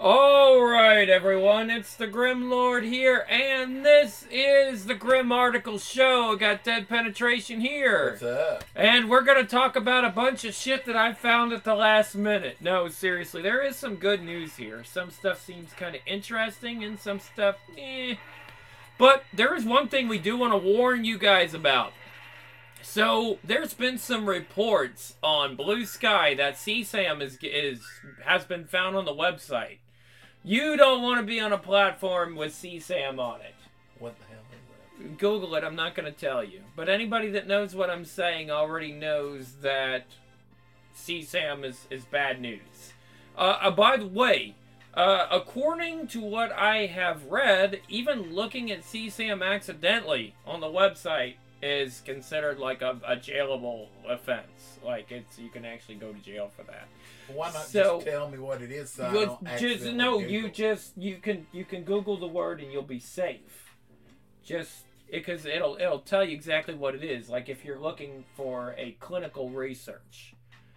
Alright, everyone, it's the Grim Lord here, and this is the Grim Article Show. I got Dead Penetration here. What's up? And we're going to talk about a bunch of shit that I found at the last minute. No, seriously, there is some good news here. Some stuff seems kind of interesting, and some stuff, eh. But there is one thing we do want to warn you guys about. So, there's been some reports on Blue Sky that CSAM has been found on the website. You don't want to be on a platform with CSAM on it. What the hell is that? Google it, I'm not going to tell you. But anybody that knows what I'm saying already knows that CSAM is bad news. By the way, according to what I have read, even looking at CSAM accidentally on the website is considered like a jailable offense. Like you can actually go to jail for that. Why not just tell me what it is? So I don't you can Google the word and you'll be safe. Just because it'll tell you exactly what it is. Like if you're looking for a clinical research,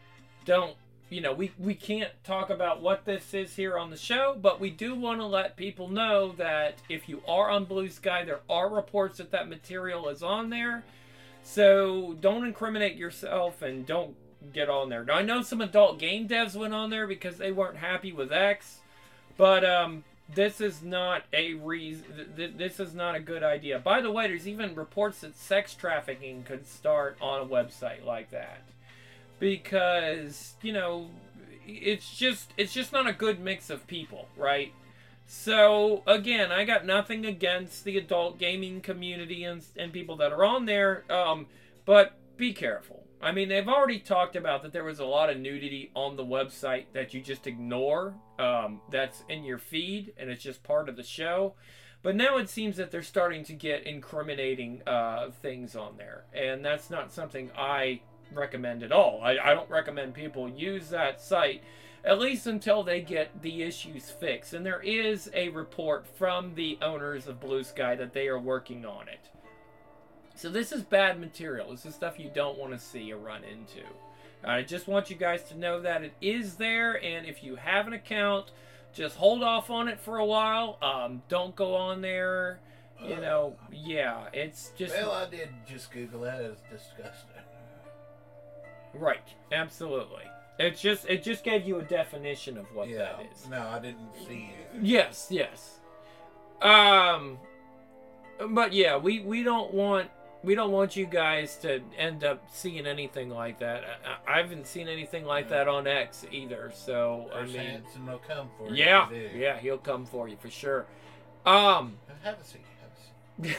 we can't talk about what this is here on the show, but we do want to let people know that if you are on Blue Sky, there are reports that material is on there. So don't incriminate yourself and don't get on there. Now, I know some adult game devs went on there because they weren't happy with X, but this is not a reason. This is not a good idea. By the way, there's even reports that sex trafficking could start on a website like that. Because, it's just not a good mix of people, right? So, again, I got nothing against the adult gaming community and people that are on there, but be careful. I mean, they've already talked about that there was a lot of nudity on the website that you just ignore, that's in your feed, and it's just part of the show. But now it seems that they're starting to get incriminating things on there, and that's not something I recommend at all. I don't recommend people use that site, at least until they get the issues fixed. And there is a report from the owners of Blue Sky that they are working on it. So this is bad material. This is stuff you don't want to see or run into. I just want you guys to know that it is there, and if you have an account, just hold off on it for a while. Don't go on there. It's just... Well, I did just Google that. It was disgusting. Right, absolutely. It just gave you a definition of what that is. No, I didn't see it. Yes. But yeah, we don't want you guys to end up seeing anything like that. I haven't seen anything like that on X either. So Hanson will come for you. Yeah, he'll come for you for sure. Have a seat.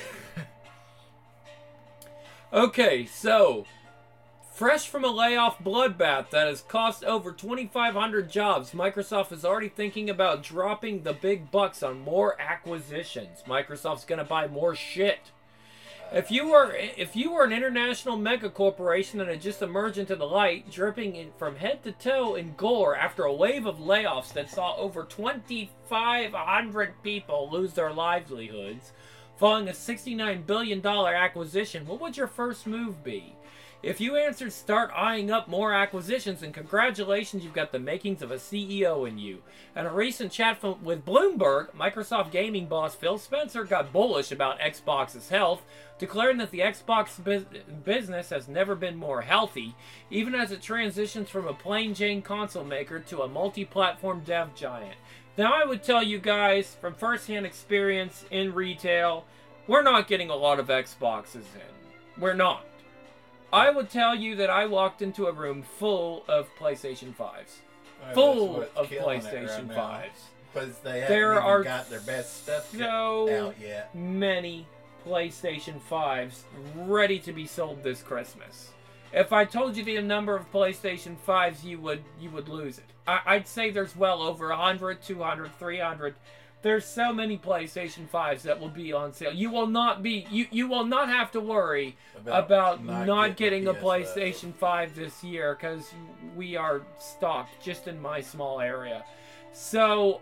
Okay, so. Fresh from a layoff bloodbath that has cost over 2,500 jobs, Microsoft is already thinking about dropping the big bucks on more acquisitions. Microsoft's going to buy more shit. If you were an international mega corporation that had just emerged into the light, dripping from head to toe in gore after a wave of layoffs that saw over 2,500 people lose their livelihoods, following a $69 billion acquisition, what would your first move be? If you answered start eyeing up more acquisitions, and congratulations, you've got the makings of a CEO in you. In a recent chat with Bloomberg, Microsoft gaming boss Phil Spencer got bullish about Xbox's health, declaring that the Xbox business has never been more healthy, even as it transitions from a plain Jane console maker to a multi-platform dev giant. Now, I would tell you guys, from first-hand experience in retail, we're not getting a lot of Xboxes in. We're not. I would tell you that I walked into a room full of PlayStation 5s. Full of PlayStation 5s. Because they haven't even got their best stuff out yet. Many PlayStation 5s ready to be sold this Christmas. If I told you the number of PlayStation 5s, you would lose it. I'd say there's well over 100, 200, 300. There's so many PlayStation 5s that will be on sale. You will not have to worry about not getting a PlayStation 5 this year, because we are stocked just in my small area. So,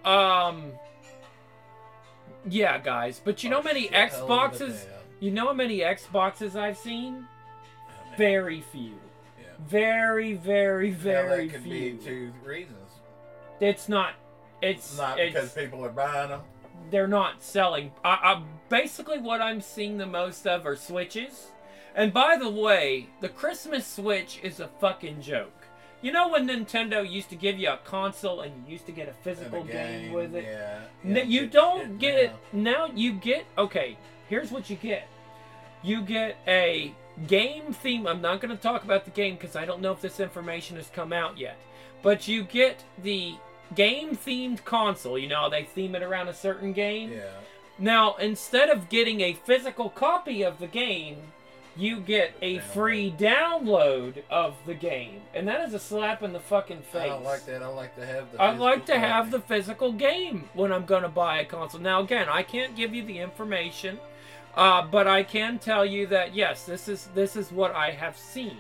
yeah, guys. But you know how many Xboxes? You know how many Xboxes I've seen? Very few. Yeah. Very, very, very few. That could be two reasons. It's not It's not because people are buying them. They're not selling. Basically, what I'm seeing the most of are Switches. And by the way, the Christmas Switch is a fucking joke. You know when Nintendo used to give you a console and you used to get a physical game with it? Yeah. You don't get it. Now you get... Okay, here's what you get. You get a game theme. I'm not going to talk about the game because I don't know if this information has come out yet. But you get the game-themed console. You know, they theme it around a certain game. Yeah. Now, instead of getting a physical copy of the game, you get a free download of the game. And that is a slap in the fucking face. I don't like that. I like to have the I like to have the physical game when I'm going to buy a console. Now, again, I can't give you the information, but I can tell you that, yes, this is what I have seen.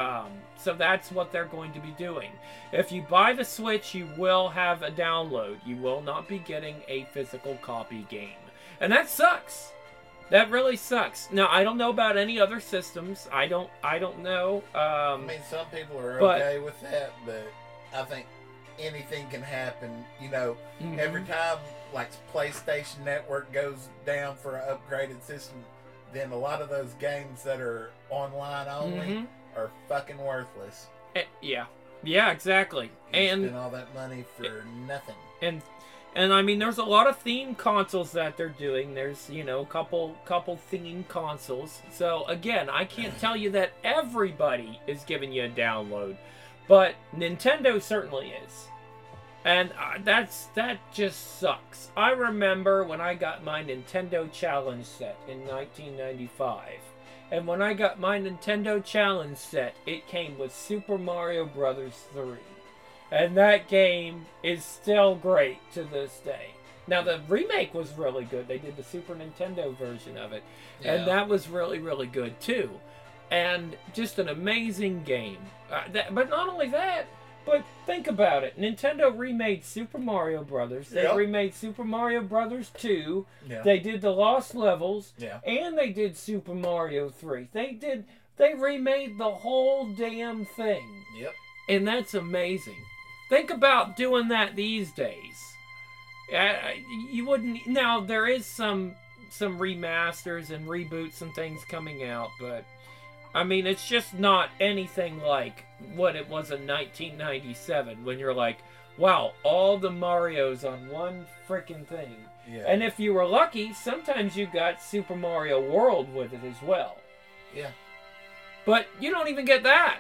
So that's what they're going to be doing. If you buy the Switch, you will have a download. You will not be getting a physical copy game. And that sucks. That really sucks. Now, I don't know about any other systems. I don't know. I mean, some people are okay with that, but I think anything can happen. You know, every time, like, PlayStation Network goes down for an upgraded system, then a lot of those games that are online only are fucking worthless. Yeah. Yeah, exactly. You spend all that money for nothing. And I mean, there's a lot of theme consoles that they're doing. There's, you know, a couple theme consoles. So again, I can't tell you that everybody is giving you a download, but Nintendo certainly is. And that just sucks. I remember when I got my Nintendo Challenge set in 1995. And when I got my Nintendo Challenge set, it came with Super Mario Bros. 3. And that game is still great to this day. Now, the remake was really good. They did the Super Nintendo version of it. Yeah. And that was really, really good, too. And just an amazing game. But not only that, but think about it. Nintendo remade Super Mario Brothers. They remade Super Mario Brothers 2. Yeah. They did the Lost Levels. Yeah. And they did Super Mario 3. They remade the whole damn thing. Yep. And that's amazing. Think about doing that these days. You wouldn't... Now, there is some remasters and reboots and things coming out, but... I mean, it's just not anything like what it was in 1997, when you're like, wow, all the Marios on one freaking thing. Yeah. And if you were lucky, sometimes you got Super Mario World with it as well. Yeah. But you don't even get that.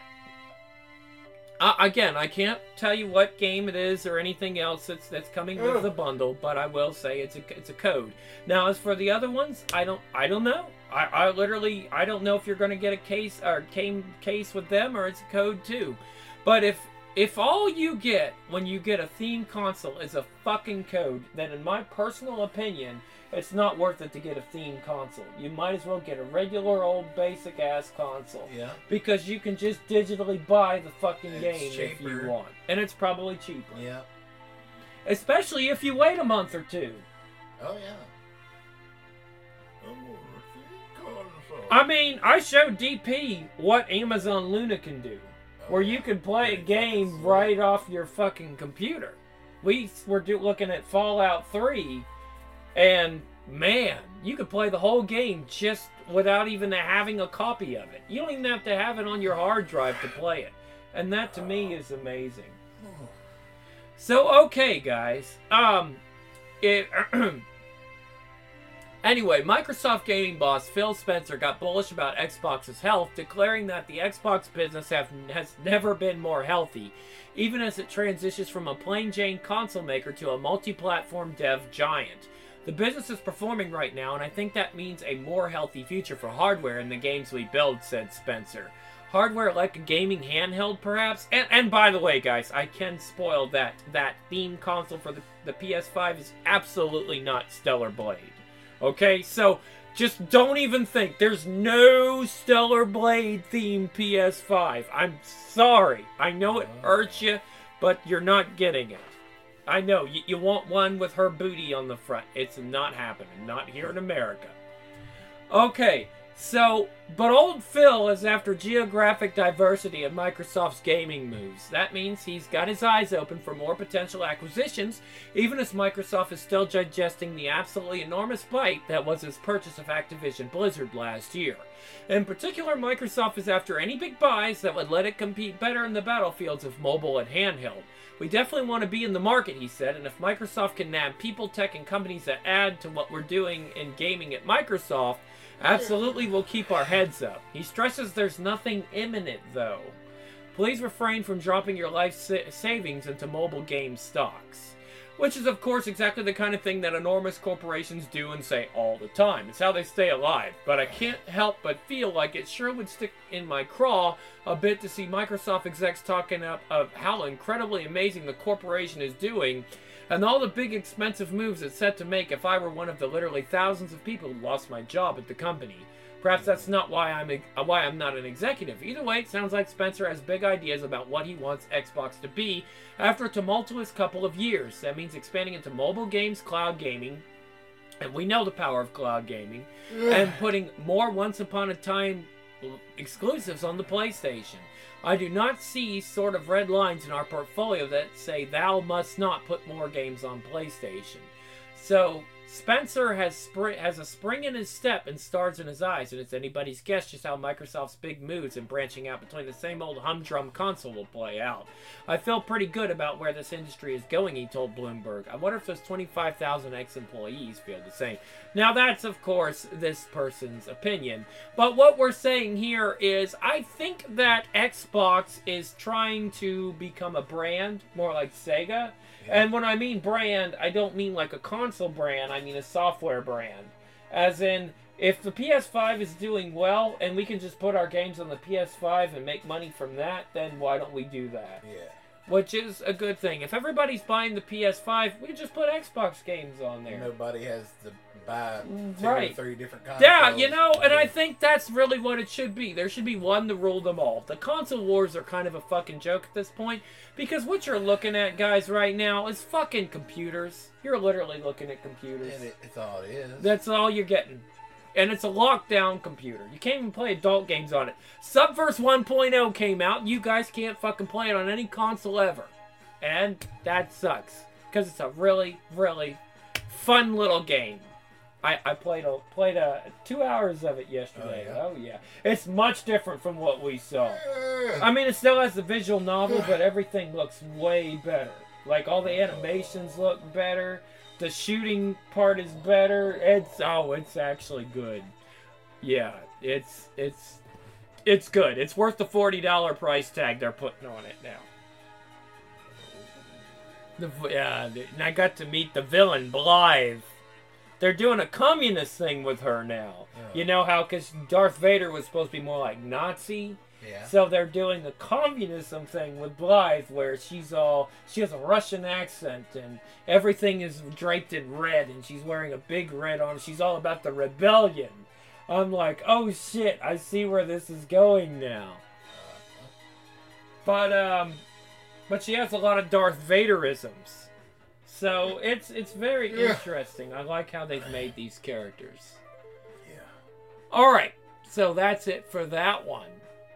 Again, I can't tell you what game it is or anything else that's coming with the bundle, but I will say it's a code. Now, as for the other ones, I don't know. I literally don't know if you're going to get a case with them or it's a code too. But if all you get when you get a theme console is a fucking code, then in my personal opinion, it's not worth it to get a theme console. You might as well get a regular old basic ass console. Yeah. Because you can just digitally buy the fucking game cheaper. If you want. And it's probably cheaper. Yeah. Especially if you wait a month or two. Oh, yeah. I mean, I showed DP what Amazon Luna can do. Where you can play a game right off your fucking computer. We were looking at Fallout 3, and man, you could play the whole game just without even having a copy of it. You don't even have to have it on your hard drive to play it. And that to me is amazing. So, okay, guys. Anyway, Microsoft gaming boss Phil Spencer got bullish about Xbox's health, declaring that the Xbox business has never been more healthy, even as it transitions from a plain Jane console maker to a multi-platform dev giant. The business is performing right now, and I think that means a more healthy future for hardware in the games we build, said Spencer. Hardware like a gaming handheld, perhaps? And by the way, guys, I can spoil that theme console for the PS5 is absolutely not Stellar Blade. Okay, so just don't even think. There's no Stellar Blade themed PS5. I'm sorry. I know it hurts you, but you're not getting it. I know. You want one with her booty on the front. It's not happening. Not here in America. Okay, So, but old Phil is after geographic diversity in Microsoft's gaming moves. That means he's got his eyes open for more potential acquisitions, even as Microsoft is still digesting the absolutely enormous bite that was his purchase of Activision Blizzard last year. In particular, Microsoft is after any big buys that would let it compete better in the battlefields of mobile and handheld. We definitely want to be in the market, he said, and if Microsoft can nab people, tech, and companies that add to what we're doing in gaming at Microsoft, absolutely we'll keep our heads up. He stresses there's nothing imminent, though. Please refrain from dropping your life savings into mobile game stocks. Which is, of course, exactly the kind of thing that enormous corporations do and say all the time. It's how they stay alive. But I can't help but feel like it sure would stick in my craw a bit to see Microsoft execs talking up of how incredibly amazing the corporation is doing and all the big expensive moves it's set to make if I were one of the literally thousands of people who lost my job at the company. Perhaps that's not why I'm not an executive. Either way, it sounds like Spencer has big ideas about what he wants Xbox to be after a tumultuous couple of years. That means expanding into mobile games, cloud gaming, and we know the power of cloud gaming, and putting more once-upon-a-time exclusives on the PlayStation. I do not see sort of red lines in our portfolio that say thou must not put more games on PlayStation. So Spencer has a spring in his step and stars in his eyes, and it's anybody's guess just how Microsoft's big moves and branching out between the same old humdrum console will play out. I feel pretty good about where this industry is going, he told Bloomberg. I wonder if those 25,000 ex-employees feel the same. Now that's, of course, this person's opinion. But what we're saying here is I think that Xbox is trying to become a brand, more like Sega. And when I mean brand, I don't mean like a console brand, I mean a software brand. As in, if the PS5 is doing well and we can just put our games on the PS5 and make money from that, then why don't we do that? Yeah. Which is a good thing. If everybody's buying the PS5, we can just put Xbox games on there. Nobody has to buy two right. or three different consoles. Yeah, you know, and I think that's really what it should be. There should be one to rule them all. The console wars are kind of a fucking joke at this point, because what you're looking at, guys, right now is fucking computers. You're literally looking at computers. And it's all it is. That's all you're getting. And it's a lockdown computer. You can't even play adult games on it. Subverse 1.0 came out. You guys can't fucking play it on any console ever. And that sucks. Because it's a really, really fun little game. I played 2 hours of it yesterday. Oh yeah. It's much different from what we saw. I mean, it still has the visual novel, but everything looks way better. Like, all the animations look better. The shooting part is better. It's actually good. Yeah, it's good. It's worth the $40 price tag they're putting on it now. And I got to meet the villain, Blythe. They're doing a communist thing with her now. Yeah. You know how, because Darth Vader was supposed to be more like Nazi? Yeah. So they're doing the communism thing with Blythe, where she has a Russian accent, and everything is draped in red, and she's wearing a big red on. She's all about the rebellion. I'm like, oh shit, I see where this is going now. But she has a lot of Darth Vaderisms. So it's very interesting. I like how they've made these characters. Yeah. All right, so that's it for that one.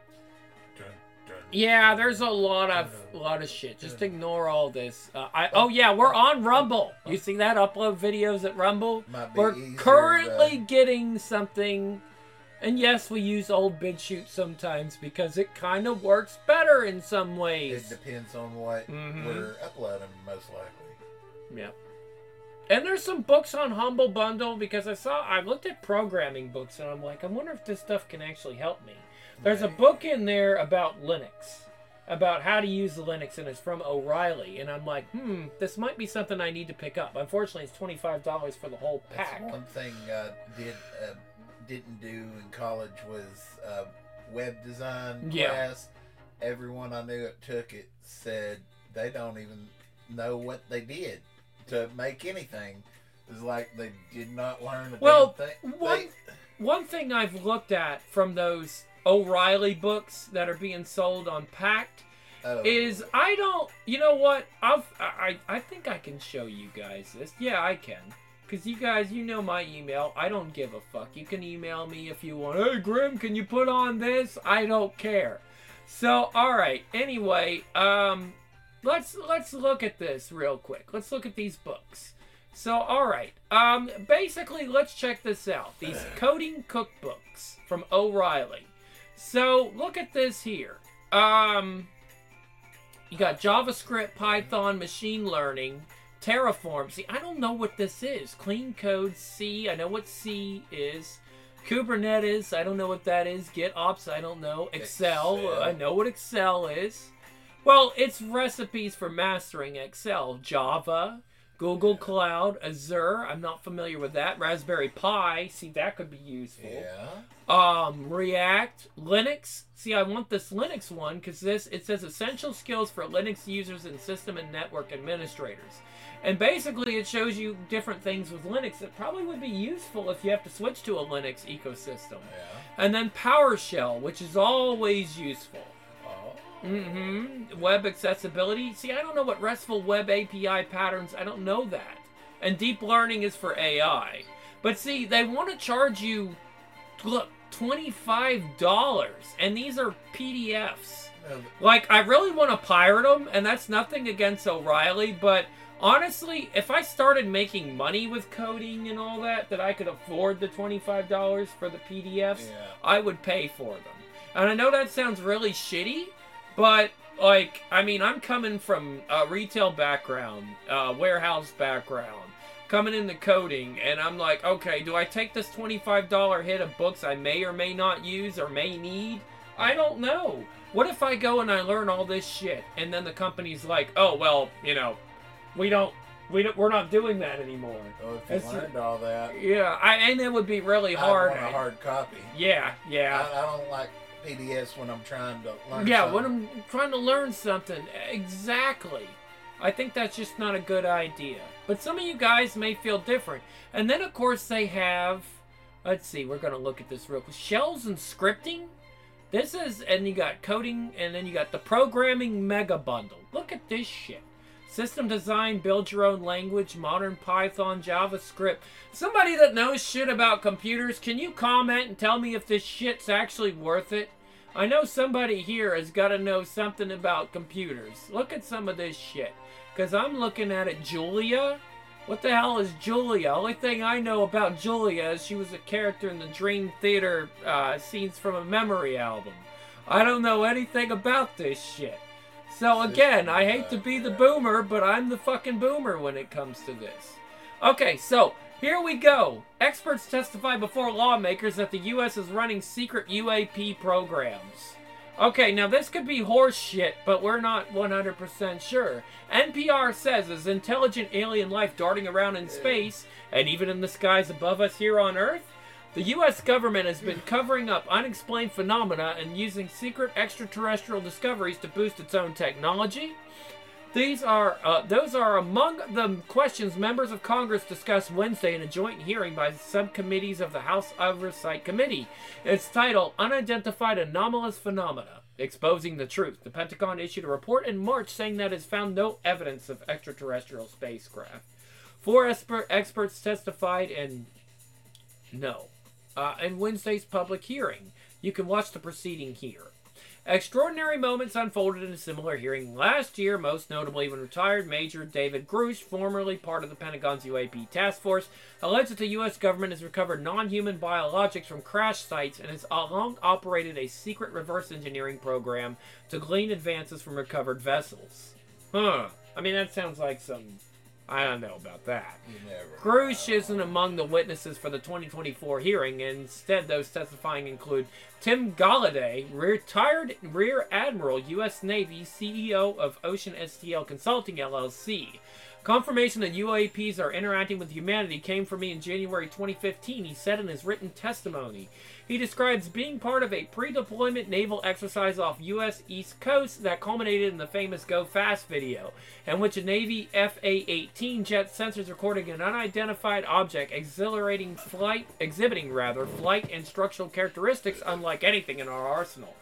Yeah, there's a lot of shit. Just ignore all this. We're on Rumble. You see that? Upload videos at Rumble. We're currently getting something, and yes, we use old BitChute sometimes because it kind of works better in some ways. It depends on what we're uploading, most likely. Yeah. And there's some books on Humble Bundle because I looked at programming books and I'm like, I wonder if this stuff can actually help me. There's a book in there about Linux, about how to use Linux, and it's from O'Reilly. And I'm like, this might be something I need to pick up. Unfortunately, it's $25 for the whole pack. That's one thing I didn't do in college was web design class. Everyone I knew that took it said they don't even know what they did to make anything. It's like they did not learn a damn thing. One thing I've looked at from those O'Reilly books that are being sold on Pact is you know what? I think I can show you guys this. Yeah, I can. because you guys, you know my email. I don't give a fuck. You can email me if you want. Hey, Grim, can you put on this? I don't care. So, all right. Anyway, let's look at this real quick. Let's look at these books. So, all right. Basically, let's check this out. These coding cookbooks from O'Reilly. So, look at this here. You got JavaScript, Python, machine learning, Terraform. See, I don't know what this is. Clean code, C. I know what C is. Kubernetes, I don't know what that is. GitOps, I don't know. Excel, I know what Excel is. Well, it's recipes for mastering Excel. Java, Google Cloud, Azure, I'm not familiar with that. Raspberry Pi, see, that could be useful. Yeah. React, Linux. See, I want this Linux one because it says essential skills for Linux users and system and network administrators. And basically, it shows you different things with Linux that probably would be useful if you have to switch to a Linux ecosystem. Yeah. And then PowerShell, which is always useful. Web accessibility. See, I don't know what RESTful web API patterns. I don't know that. And deep learning is for AI. But see, they want to charge you, look, $25, and these are PDFs. Like, I really want to pirate them, and that's nothing against O'Reilly, but honestly, if I started making money with coding and all that I could afford the $25 for the PDFs, I would pay for them. And I know that sounds really shitty, but, like, I mean, I'm coming from a retail background, warehouse background, coming into coding, and I'm like, okay, do I take this $25 hit of books I may or may not use or may need? I don't know. What if I go and I learn all this shit, and then the company's like, oh, well, you know, we're not doing that anymore. Oh, if you learned all that. Yeah, and it would be really hard. I want a hard copy. Yeah. I don't like PDFs when I'm trying to learn something. When I'm trying to learn something. Exactly. I think that's just not a good idea. But some of you guys may feel different. And then, of course, they have... Let's see, we're going to look at this real quick. Shells and scripting. This is... And you got coding, and then you got the programming mega bundle. Look at this shit. System design, build your own language, modern Python, JavaScript. Somebody that knows shit about computers, can you comment and tell me if this shit's actually worth it? I know somebody here has got to know something about computers. Look at some of this shit. Because I'm looking at it. Julia? What the hell is Julia? Only thing I know about Julia is she was a character in the Dream Theater scenes from a Memory album. I don't know anything about this shit. So again, I hate to be the boomer, but I'm the fucking boomer when it comes to this. Okay, so here we go. Experts testify before lawmakers that the U.S. is running secret UAP programs. Okay, now this could be horse shit, but we're not 100% sure. NPR says as intelligent alien life darting around in space, and even in the skies above us here on Earth, the U.S. government has been covering up unexplained phenomena and using secret extraterrestrial discoveries to boost its own technology. Those are among the questions members of Congress discussed Wednesday in a joint hearing by subcommittees of the House Oversight Committee. It's titled Unidentified Anomalous Phenomena, Exposing the Truth. The Pentagon issued a report in March saying that it has found no evidence of extraterrestrial spacecraft. 4 experts testified in Wednesday's public hearing. You can watch the proceeding here. Extraordinary moments unfolded in a similar hearing last year, most notably when retired Major David Grush, formerly part of the Pentagon's UAP task force, alleged that the U.S. government has recovered non-human biologics from crash sites and has long operated a secret reverse engineering program to glean advances from recovered vessels. I mean, that sounds like some... I don't know about that. Grush isn't among the witnesses for the 2024 hearing. Instead, those testifying include Tim Gallaudet, retired Rear Admiral, U.S. Navy, CEO of Ocean STL Consulting, LLC. Confirmation that UAPs are interacting with humanity came from me in January 2015, he said in his written testimony. He describes being part of a pre-deployment naval exercise off U.S. East Coast that culminated in the famous Go Fast video, in which a Navy FA-18 jet sensors recording an unidentified object exhibiting flight and structural characteristics unlike anything in our arsenal.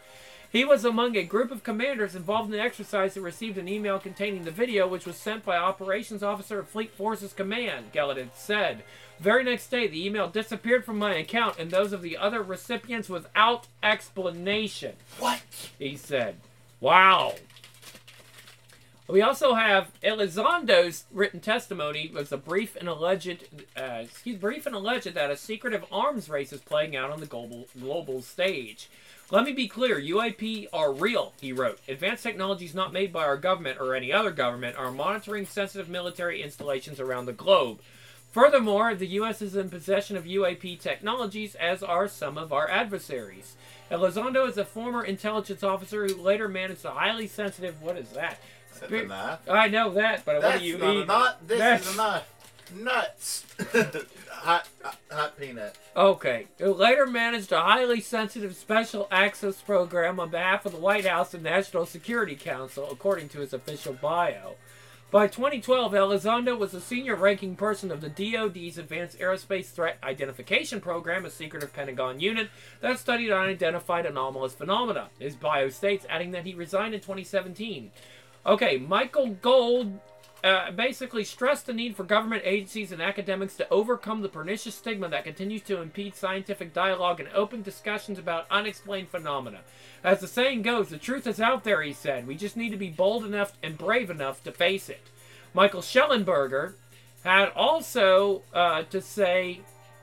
He was among a group of commanders involved in the exercise who received an email containing the video, which was sent by Operations Officer of Fleet Forces Command, Gallatin said. Very next day, the email disappeared from my account and those of the other recipients without explanation. What? He said. Wow. We also have Elizondo's written testimony was a brief and alleged that a secretive arms race is playing out on the global stage. Let me be clear, UAP are real, he wrote. Advanced technologies not made by our government or any other government are monitoring sensitive military installations around the globe. Furthermore, the U.S. is in possession of UAP technologies, as are some of our adversaries. Elizondo is a former intelligence officer who later managed a highly sensitive... What is that? That's a knife. I know that, but what do you not eat? A knife. This is a knife. Nuts. hot peanut. Okay. Who later managed a highly sensitive special access program on behalf of the White House and National Security Council, according to his official bio. By 2012, Elizondo was a senior-ranking person of the DoD's Advanced Aerospace Threat Identification Program, a secretive Pentagon unit that studied unidentified anomalous phenomena. His bio states, adding that he resigned in 2017. Okay, Michael Gold basically stressed the need for government agencies and academics to overcome the pernicious stigma that continues to impede scientific dialogue and open discussions about unexplained phenomena. As the saying goes, the truth is out there, he said. We just need to be bold enough and brave enough to face it. Michael Schellenberger had also to say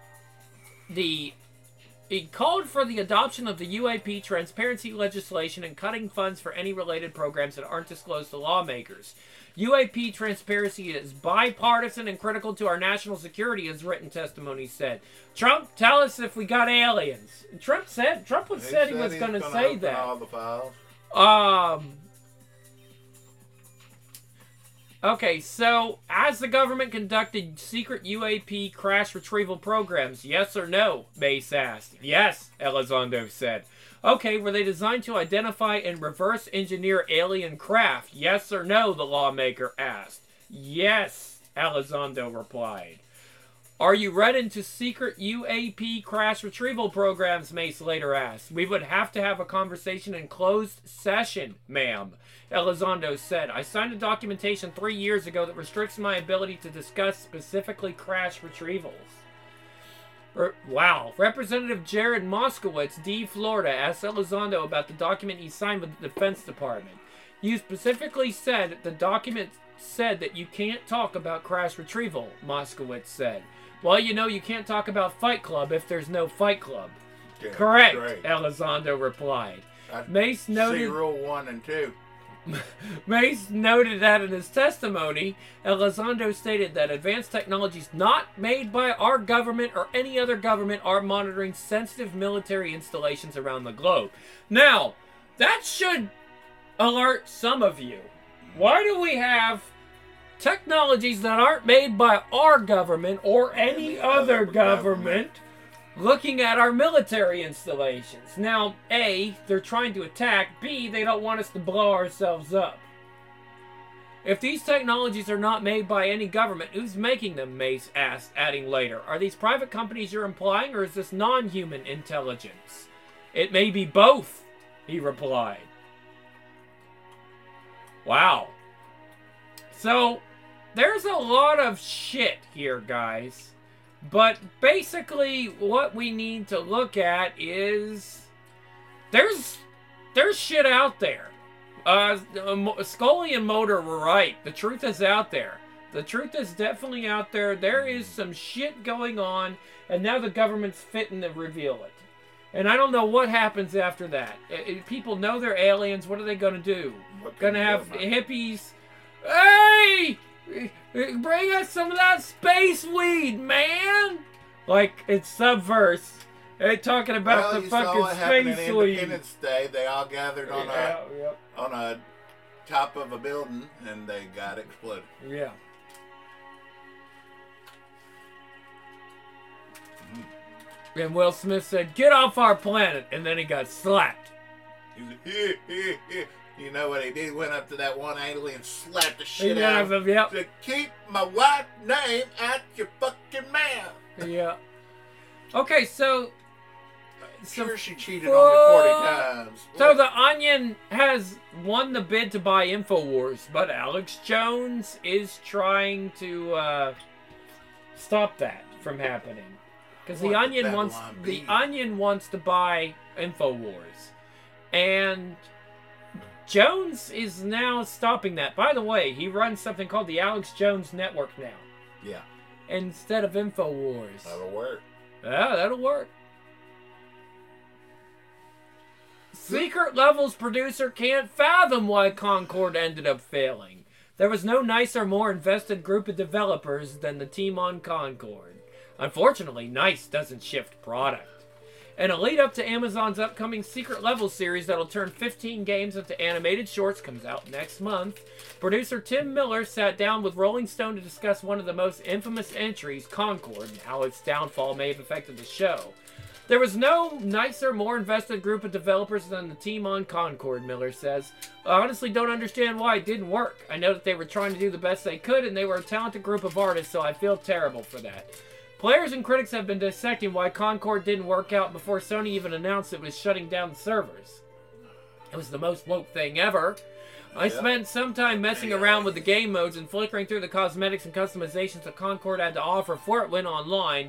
he called for the adoption of the UAP transparency legislation and cutting funds for any related programs that aren't disclosed to lawmakers. UAP transparency is bipartisan and critical to our national security, his written testimony said. Trump, tell us if we got aliens. Trump said he was going to say that. All the files. Okay, so as the government conducted secret UAP crash retrieval programs, yes or no? Mace asked. Yes, Elizondo said. Okay, were they designed to identify and reverse engineer alien craft? Yes or no? The lawmaker asked. Yes, Elizondo replied. Are you read into secret UAP crash retrieval programs? Mace later asked. We would have to have a conversation in closed session, ma'am. Elizondo said, I signed a documentation 3 years ago that restricts my ability to discuss specifically crash retrievals. Wow. Representative Jared Moskowitz, D. Florida, asked Elizondo about the document he signed with the Defense Department. You specifically said the document said that you can't talk about crash retrieval, Moskowitz said. Well, you know you can't talk about Fight Club if there's no Fight Club. Yeah, correct, great. Elizondo replied. Mace noted... See Rule 1 and 2. Mace noted that in his testimony, Elizondo stated that advanced technologies not made by our government or any other government are monitoring sensitive military installations around the globe. Now, that should alert some of you. Why do we have technologies that aren't made by our government or any other government looking at our military installations? Now, A, they're trying to attack. B, they don't want us to blow ourselves up. If these technologies are not made by any government, who's making them? Mace asked, adding later. Are these private companies you're implying, or is this non-human intelligence? It may be both, he replied. Wow. So, there's a lot of shit here, guys. But basically, what we need to look at is there's shit out there. Scully and Motor were right. The truth is out there. The truth is definitely out there. There is some shit going on, and now the government's fitting to reveal it. And I don't know what happens after that. People know they're aliens. What are they going to do? Going to have hippies? Hey! Bring us some of that space weed, man! Like, it's Subverse. They're talking about the fucking space weed. Independence Day, they all gathered on a top of a building, and they got exploded. Yeah. And Will Smith said, "Get off our planet," and then he got slapped. You know what he did? He went up to that one alien and slapped the shit out of him. Yep. To keep my white name out your fucking mouth. Yeah. Okay, so Sure, she cheated on me 40 times. So the Onion has won the bid to buy InfoWars, but Alex Jones is trying to stop that from happening. Because the Onion wants to buy InfoWars. And Jones is now stopping that. By the way, he runs something called the Alex Jones Network now. Yeah. Instead of InfoWars. That'll work. Yeah, that'll work. Secret Levels producer can't fathom why Concord ended up failing. There was no nicer, more invested group of developers than the team on Concord. Unfortunately, NICE doesn't shift product. In a lead up to Amazon's upcoming Secret Levels series that'll turn 15 games into animated shorts comes out next month, producer Tim Miller sat down with Rolling Stone to discuss one of the most infamous entries, Concord, and how its downfall may have affected the show. There was no nicer, more invested group of developers than the team on Concord, Miller says. I honestly don't understand why it didn't work. I know that they were trying to do the best they could, and they were a talented group of artists, so I feel terrible for that. Players and critics have been dissecting why Concord didn't work out before Sony even announced it was shutting down the servers. It was the most woke thing ever. I spent some time messing around with the game modes and flickering through the cosmetics and customizations that Concord had to offer before it went offline,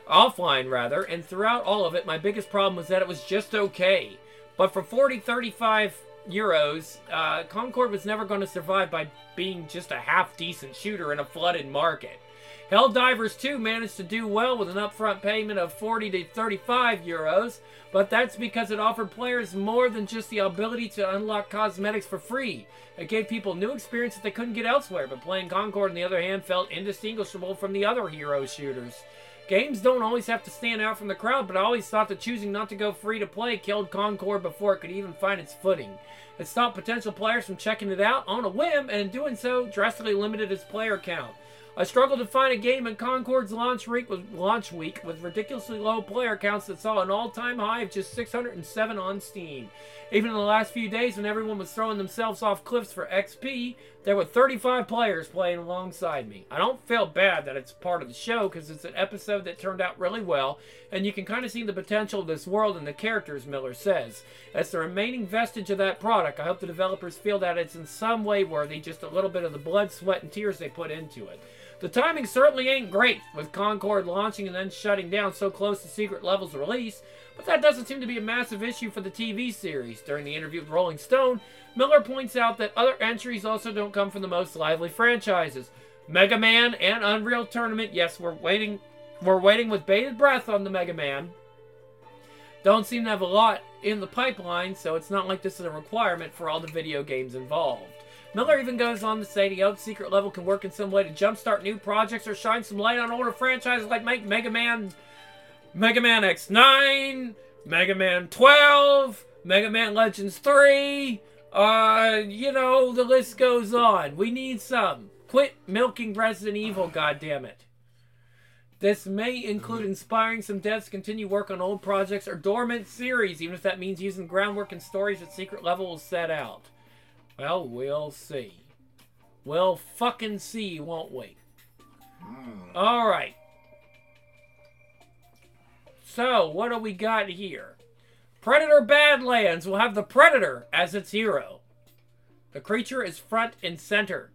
and throughout all of it, my biggest problem was that it was just okay. But for 40-35 euros, Concord was never going to survive by being just a half-decent shooter in a flooded market. Helldivers 2 managed to do well with an upfront payment of 40 to 35 euros, but that's because it offered players more than just the ability to unlock cosmetics for free. It gave people new experiences they couldn't get elsewhere, but playing Concord, on the other hand, felt indistinguishable from the other hero shooters. Games don't always have to stand out from the crowd, but I always thought that choosing not to go free to play killed Concord before it could even find its footing. It stopped potential players from checking it out on a whim, and in doing so, drastically limited its player count. I struggled to find a game in Concord's launch week with ridiculously low player counts that saw an all-time high of just 607 on Steam. Even in the last few days when everyone was throwing themselves off cliffs for XP, there were 35 players playing alongside me. I don't feel bad that it's part of the show because it's an episode that turned out really well, and you can kind of see the potential of this world and the characters, Miller says. As the remaining vestige of that product, I hope the developers feel that it's in some way worthy just a little bit of the blood, sweat, and tears they put into it. The timing certainly ain't great, with Concord launching and then shutting down so close to Secret Levels release, but that doesn't seem to be a massive issue for the TV series. During the interview with Rolling Stone, Miller points out that other entries also don't come from the most lively franchises. Mega Man and Unreal Tournament, yes, we're waiting with bated breath on the Mega Man. Don't seem to have a lot in the pipeline, so it's not like this is a requirement for all the video games involved. Miller even goes on to say he hopes Secret Level can work in some way to jumpstart new projects or shine some light on older franchises like make Mega Man X9, Mega Man 12, Mega Man Legends 3, the list goes on. We need some. Quit milking Resident Evil, goddammit. This may include inspiring some devs to continue work on old projects or dormant series, even if that means using groundwork and stories that Secret Level will set out. Well, we'll see. We'll fucking see, won't we? Alright. So, what do we got here? Predator Badlands will have the Predator as its hero. The creature is front and center.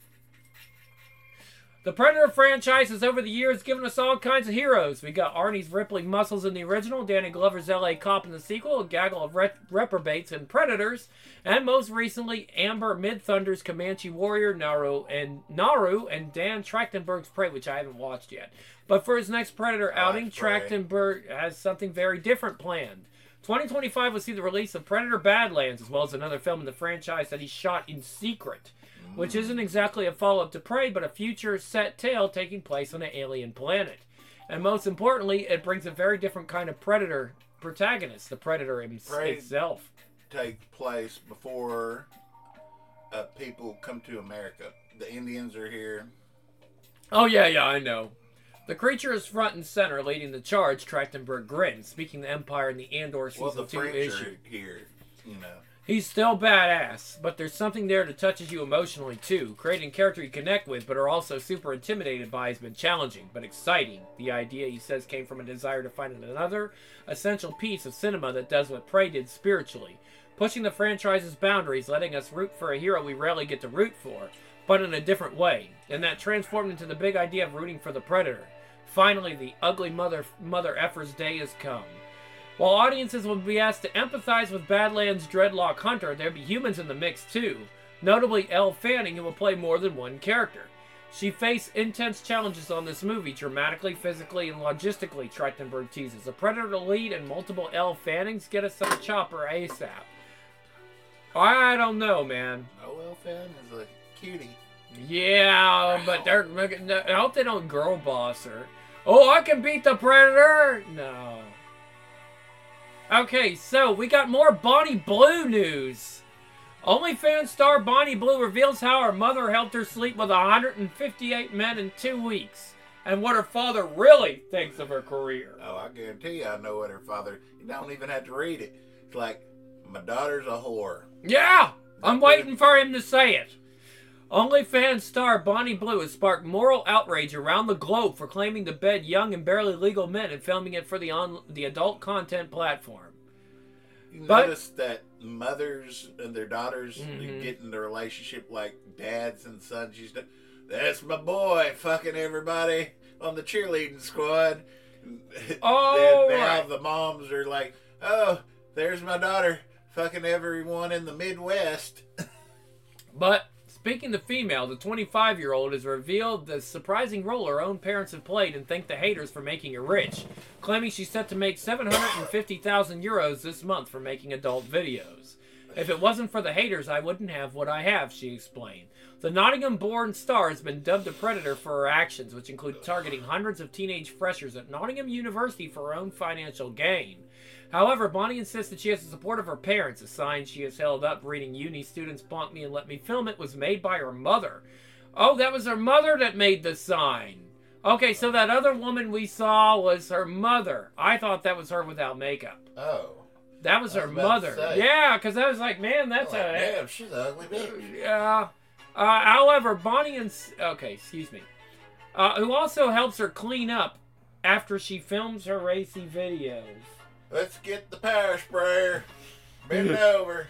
The Predator franchise has over the years given us all kinds of heroes. We got Arnie's Ripley Muscles in the original, Danny Glover's LA Cop in the sequel, a gaggle of reprobates and Predators, and most recently, Amber Midthunder's Comanche Warrior, Naru, and Dan Trachtenberg's Prey, which I haven't watched yet. But for his next Predator outing, Trachtenberg has something very different planned. 2025 will see the release of Predator Badlands, as well as another film in the franchise that he shot in secret, which isn't exactly a follow-up to Prey, but a future set tale taking place on an alien planet. And most importantly, it brings a very different kind of Predator protagonist, the Predator itself. Take place before people come to America. The Indians are here. Oh, yeah, I know. The creature is front and center, leading the charge, Trachtenberg grins, speaking the Empire in the Andor Season 2 issue. Here, He's still badass, but there's something there that touches you emotionally too. Creating a character you connect with, but are also super intimidated by has been challenging, but exciting. The idea, he says, came from a desire to find another essential piece of cinema that does what Prey did spiritually. Pushing the franchise's boundaries, letting us root for a hero we rarely get to root for, but in a different way. And that transformed into the big idea of rooting for the Predator. Finally, the ugly mother effer's day has come. While audiences will be asked to empathize with Badlands' Dreadlock Hunter, there'll be humans in the mix too. Notably Elle Fanning, who will play more than one character. She faced intense challenges on this movie, dramatically, physically, and logistically, Trachtenberg teases. A Predator to lead and multiple Elle Fannings get us on a chopper ASAP. I don't know, man. Oh, Elle Fanning is a cutie. Yeah, but they're I hope they don't girl boss her. Oh, I can beat the Predator! No. Okay, so we got more Bonnie Blue news. OnlyFans star Bonnie Blue reveals how her mother helped her sleep with 158 men in 2 weeks, and what her father really thinks of her career. Oh, I guarantee you I know what her father... You don't even have to read it. It's like, my daughter's a whore. Yeah! I'm waiting for him to say it. OnlyFans star Bonnie Blue has sparked moral outrage around the globe for claiming to bed young and barely legal men and filming it for the adult content platform. You notice that mothers and their daughters get in the relationship like dads and sons used to. That's my boy fucking everybody on the cheerleading squad. Oh, now right. The moms are like, oh, there's my daughter fucking everyone in the Midwest. But speaking to female, the 25-year-old has revealed the surprising role her own parents have played and thanked the haters for making her rich, claiming she's set to make 750,000 euros this month for making adult videos. If it wasn't for the haters, I wouldn't have what I have, she explained. The Nottingham-born star has been dubbed a predator for her actions, which include targeting hundreds of teenage freshers at Nottingham University for her own financial gain. However, Bonnie insists that she has the support of her parents. A sign she has held up reading uni students bonked me and let me film it was made by her mother. Oh, that was her mother that made the sign. Okay, so that other woman we saw was her mother. I thought that was her without makeup. Oh. That was her mother. Yeah, because I was like, man, that's damn, she's an ugly bitch. Yeah. However, Bonnie and... Okay, excuse me. Who also helps her clean up after she films her racy videos. Let's get the power sprayer. Bend over.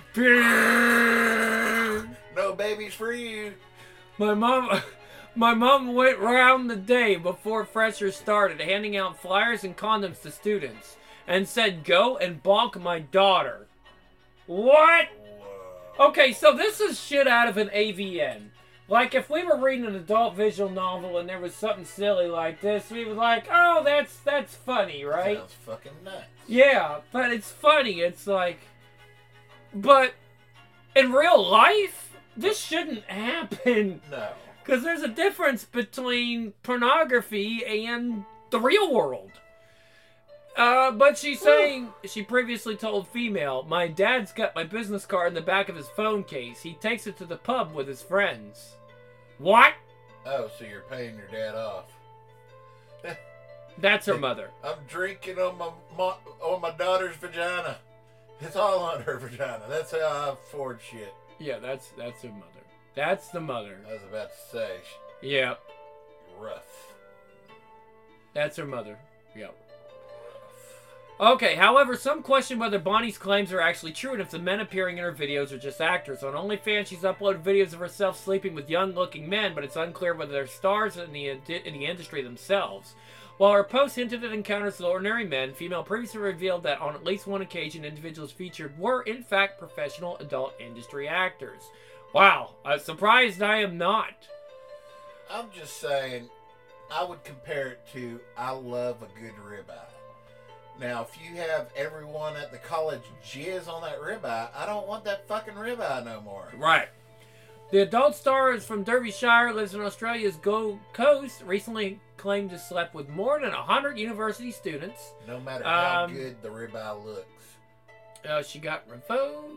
No babies for you. My mom went round the day before freshers started, handing out flyers and condoms to students, and said, "Go and bonk my daughter." What? Whoa. Okay, so this is shit out of an AVN. Like, if we were reading an adult visual novel and there was something silly like this, we would like, oh, that's funny, right? Sounds fucking nuts. Yeah, but it's funny. It's like... But in real life, this shouldn't happen. No. Because there's a difference between pornography and the real world. But she's saying, she previously told female, "My dad's got my business card in the back of his phone case. He takes it to the pub with his friends." What? Oh, so you're paying your dad off. That's her mother. I'm drinking on my daughter's vagina. It's all on her vagina. That's how I afford shit. Yeah, that's her mother. That's the mother. I was about to say. Yeah. Rough. That's her mother. Yep. Okay, however, some question whether Bonnie's claims are actually true and if the men appearing in her videos are just actors. On OnlyFans, she's uploaded videos of herself sleeping with young-looking men, but it's unclear whether they're stars in the industry themselves. While her posts hinted at encounters with ordinary men, female previously revealed that on at least one occasion, individuals featured were, in fact, professional adult industry actors. Wow, surprised I am not. I'm just saying, I would compare it to I love a good ribeye. Now, if you have everyone at the college jizz on that ribeye, I don't want that fucking ribeye no more. Right. The adult star is from Derbyshire, lives in Australia's Gold Coast, recently claimed to slept with more than 100 university students. No matter how good the ribeye looks. She got revoked.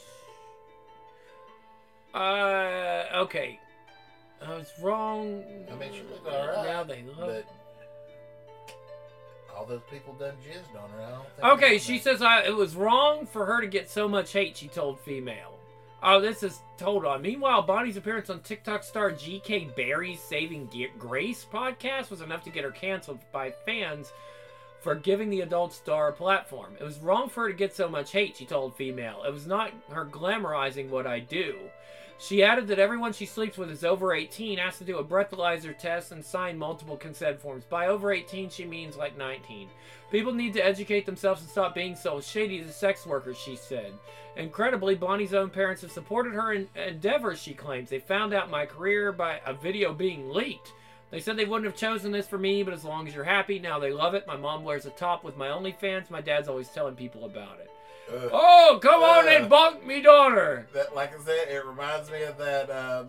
Okay. I was wrong. I mean, she looked alright. Now they look. But all those people done jizzed on her. I don't think. Okay, she says it was wrong for her to get so much hate, she told Female. Oh, this is told on. Meanwhile, Bonnie's appearance on TikTok star G.K. Barry's Saving Grace podcast was enough to get her canceled by fans for giving the adult star a platform. It was wrong for her to get so much hate, she told Female. It was not her glamorizing what I do. She added that everyone she sleeps with is over 18, has to do a breathalyzer test, and sign multiple consent forms. By over 18, she means like 19. People need to educate themselves and stop being so shady to sex workers, she said. Incredibly, Bonnie's own parents have supported her endeavors, she claims. They found out my career by a video being leaked. They said they wouldn't have chosen this for me, but as long as you're happy, now they love it. My mom wears a top with my OnlyFans. My dad's always telling people about it. Oh, come on and bunk me daughter. That, like I said, it reminds me of that,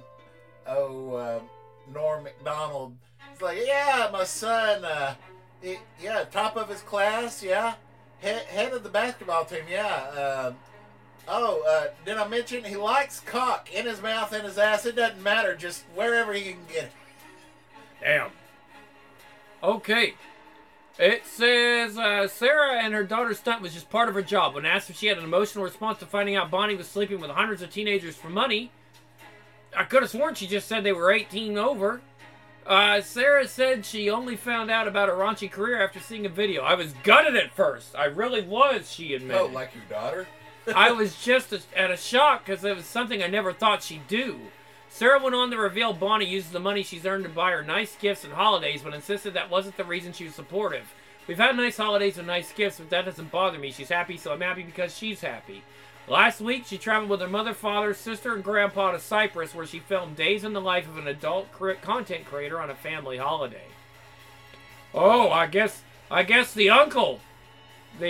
Norm Macdonald. It's like, yeah, my son, top of his class, yeah. Head of the basketball team, yeah. Did I mention he likes cock in his mouth and his ass? It doesn't matter, just wherever he can get it. Damn. Okay. It says Sarah and her daughter's stunt was just part of her job. When asked if she had an emotional response to finding out Bonnie was sleeping with hundreds of teenagers for money, I could have sworn she just said they were 18 over. Sarah said she only found out about her raunchy career after seeing a video. I was gutted at first. I really was, she admitted. Oh, like your daughter? I was just at a shock because it was something I never thought she'd do. Sarah went on to reveal Bonnie uses the money she's earned to buy her nice gifts and holidays, but insisted that wasn't the reason she was supportive. We've had nice holidays and nice gifts, but that doesn't bother me. She's happy, so I'm happy because she's happy. Last week, she traveled with her mother, father, sister, and grandpa to Cyprus, where she filmed days in the life of an adult content creator on a family holiday. Oh, I guess the uncle. No,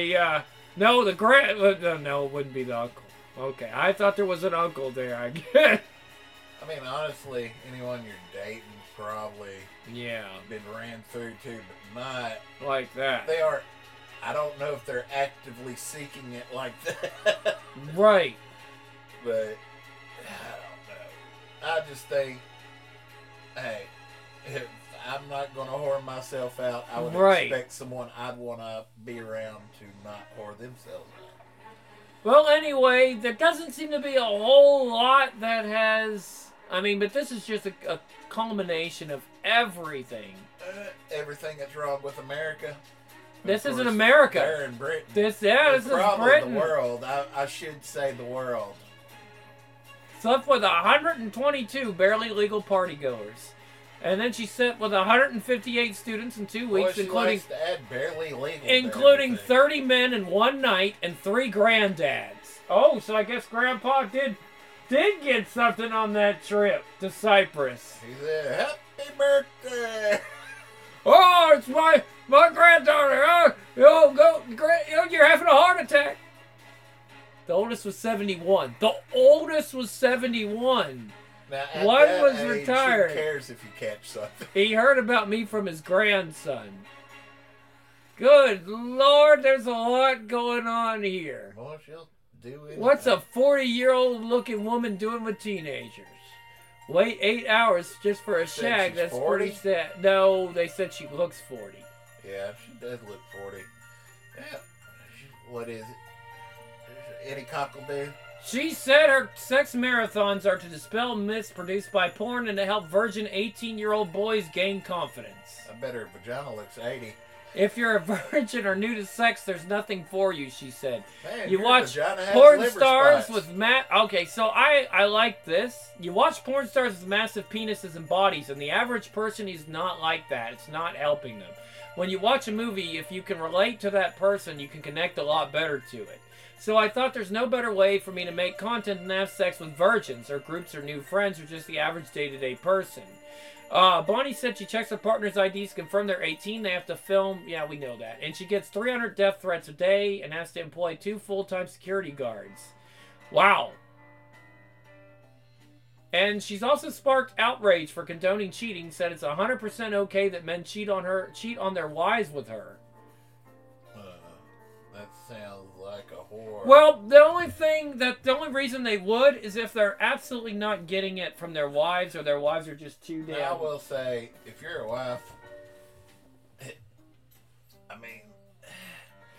it wouldn't be the uncle. Okay, I thought there was an uncle there, I guess. I mean, honestly, anyone you're dating probably been ran through too, but not like that. They are. I don't know if they're actively seeking it like that. Right. But I don't know. I just think, hey, if I'm not going to whore myself out, I would expect someone I'd want to be around to not whore themselves out. Well, anyway, there doesn't seem to be a whole lot that has. I mean, but this is just a culmination of everything. Everything that's wrong with America. This isn't America. They're in Britain. This is Britain. The world. I should say the world. Slept with 122 barely legal partygoers. And then she slept with 158 students in 2 weeks, including to add barely legal, including 30 men in one night and 3 granddads. Oh, so I guess Grandpa did get something on that trip to Cyprus. He said, "Happy birthday!" Oh, it's my granddaughter. You're having a heart attack. The oldest was 71. The oldest was 71. Now, one was retired. Who cares if you catch something? He heard about me from his grandson. Good Lord, there's a lot going on here. Well, she'll do anything. What's a 40-year-old looking woman doing with teenagers? Wait 8 hours just for a shag. That's 40? Pretty sad. No, they said she looks 40. Yeah, she does look 40. Yeah. What is it? Any cockle-do? She said her sex marathons are to dispel myths produced by porn and to help virgin 18-year-old boys gain confidence. I bet her vagina looks 80. If you're a virgin or new to sex, there's nothing for you, she said. Man, you watch porn stars with Okay, so I like this. You watch porn stars with massive penises and bodies, and the average person is not like that. It's not helping them. When you watch a movie, if you can relate to that person, you can connect a lot better to it. So I thought there's no better way for me to make content than have sex with virgins, or groups, or new friends, or just the average day-to-day person. Bonnie said she checks her partner's IDs to confirm they're 18. They have to film. Yeah, we know that. And she gets 300 death threats a day and has to employ 2 full-time security guards. Wow. And she's also sparked outrage for condoning cheating. Said it's 100% okay that men cheat on their wives with her. That sounds like a whore. Well, the only reason they would is if they're absolutely not getting it from their wives, or their wives are just too damn. I will say, if you're a wife, I mean,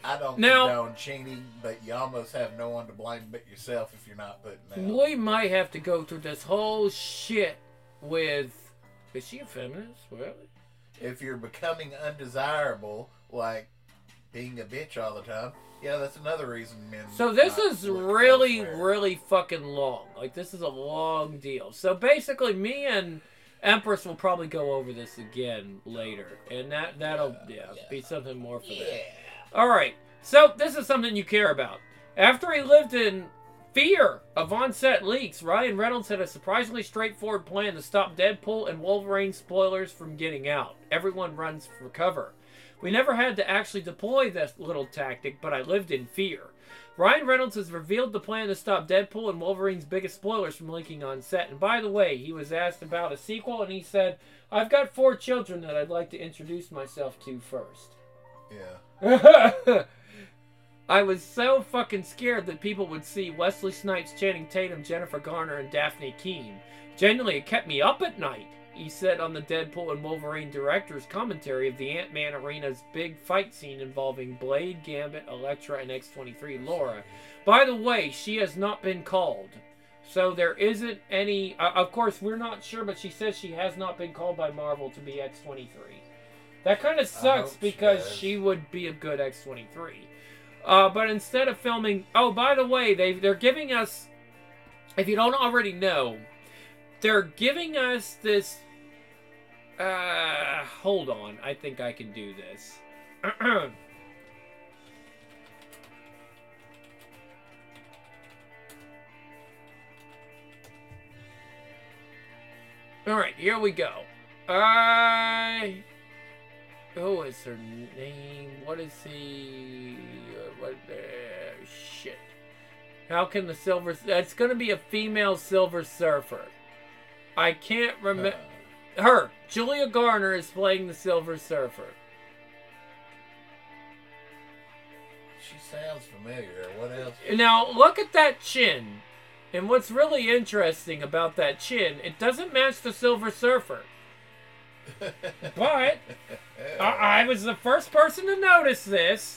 I don't now, condone cheating, but you almost have no one to blame but yourself if you're not putting out. We might have to go through this whole shit with... Is she a feminist? Really? If you're becoming undesirable, like being a bitch all the time, yeah, that's another reason men... So this is really, really fucking long. Like, this is a long deal. So basically, me and Empress will probably go over this again later. And that'll be something more for that. Alright, so this is something you care about. After he lived in fear of on-set leaks, Ryan Reynolds had a surprisingly straightforward plan to stop Deadpool and Wolverine spoilers from getting out. Everyone runs for cover. We never had to actually deploy this little tactic, but I lived in fear. Ryan Reynolds has revealed the plan to stop Deadpool and Wolverine's biggest spoilers from leaking on set. And by the way, he was asked about a sequel, and he said, I've got 4 children that I'd like to introduce myself to first. Yeah. I was so fucking scared that people would see Wesley Snipes, Channing Tatum, Jennifer Garner, and Daphne Keane. Genuinely, it kept me up at night, he said on the Deadpool and Wolverine director's commentary of the Ant-Man Arena's big fight scene involving Blade, Gambit, Elektra, and X-23 Laura. By the way, she has not been called. So there isn't any... of course, we're not sure, but she says she has not been called by Marvel to be X-23. That kind of sucks because she would be a good X-23. But instead of filming... Oh, by the way, they're giving us... If you don't already know, they're giving us this... hold on. I think I can do this. Alright, here we go. Who is her name? What is he? Shit. How can the Silver... It's going to be a female Silver Surfer. I can't remember... Her. Julia Garner is playing the Silver Surfer. She sounds familiar. What else? Now, look at that chin. And what's really interesting about that chin, it doesn't match the Silver Surfer. But I was the first person to notice this.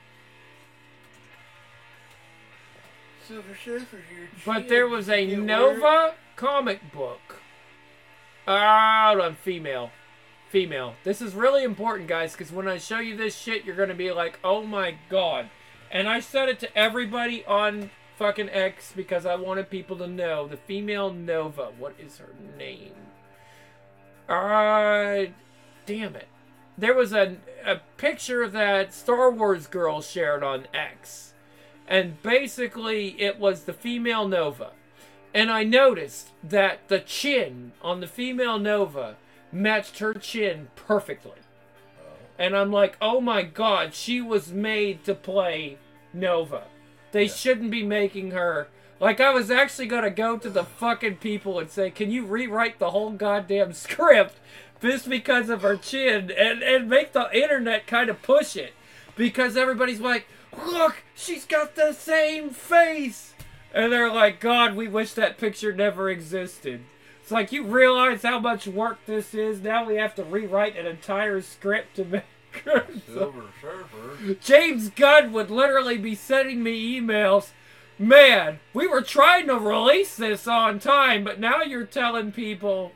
Silver Surfer, but there was a Nova comic book. Hold on, female. This is really important, guys, because when I show you this shit, you're going to be like, oh my god. And I said it to everybody on fucking X because I wanted people to know. The female Nova. What is her name? Damn it. There was a picture that Star Wars girl shared on X. And basically, it was the female Nova. And I noticed that the chin on the female Nova matched her chin perfectly. And I'm like, oh my god, she was made to play Nova. They shouldn't be making her... Like, I was actually going to go to the fucking people and say, can you rewrite the whole goddamn script just because of her chin and make the internet kind of push it? Because everybody's like, look, she's got the same face. And they're like, God, we wish that picture never existed. It's like, you realize how much work this is? Now we have to rewrite an entire script to make her. Silver Surfer. James Gunn would literally be sending me emails. Man, we were trying to release this on time, but now you're telling people...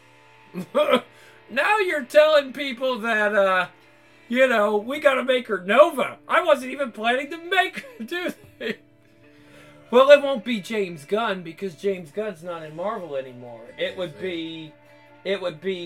now you're telling people that, you know, we gotta make her Nova. I wasn't even planning to make her do this. Well, it won't be James Gunn because James Gunn's not in Marvel anymore. It would be the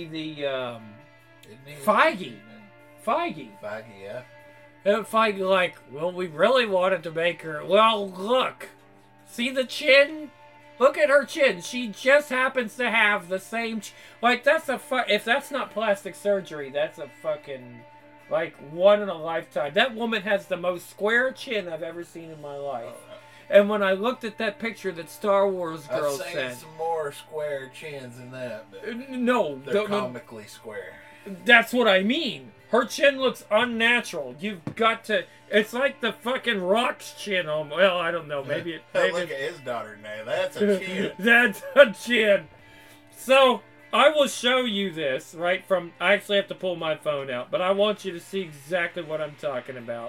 Feige. Feige, yeah. Feige, like, well, we really wanted to make her. Well, look, see the chin? Look at her chin. She just happens to have the same. Like, that's if that's not plastic surgery, that's a fucking like one in a lifetime. That woman has the most square chin I've ever seen in my life. And when I looked at that picture that Star Wars girl sent... I've seen some more square chins than that, but no, they're comically square. That's what I mean. Her chin looks unnatural. You've got to... It's like the fucking Rock's chin. Well, I don't know. Maybe it... Maybe look at his daughter now. That's a chin. That's a chin. So, I will show you this, right, from... I actually have to pull my phone out, but I want you to see exactly what I'm talking about.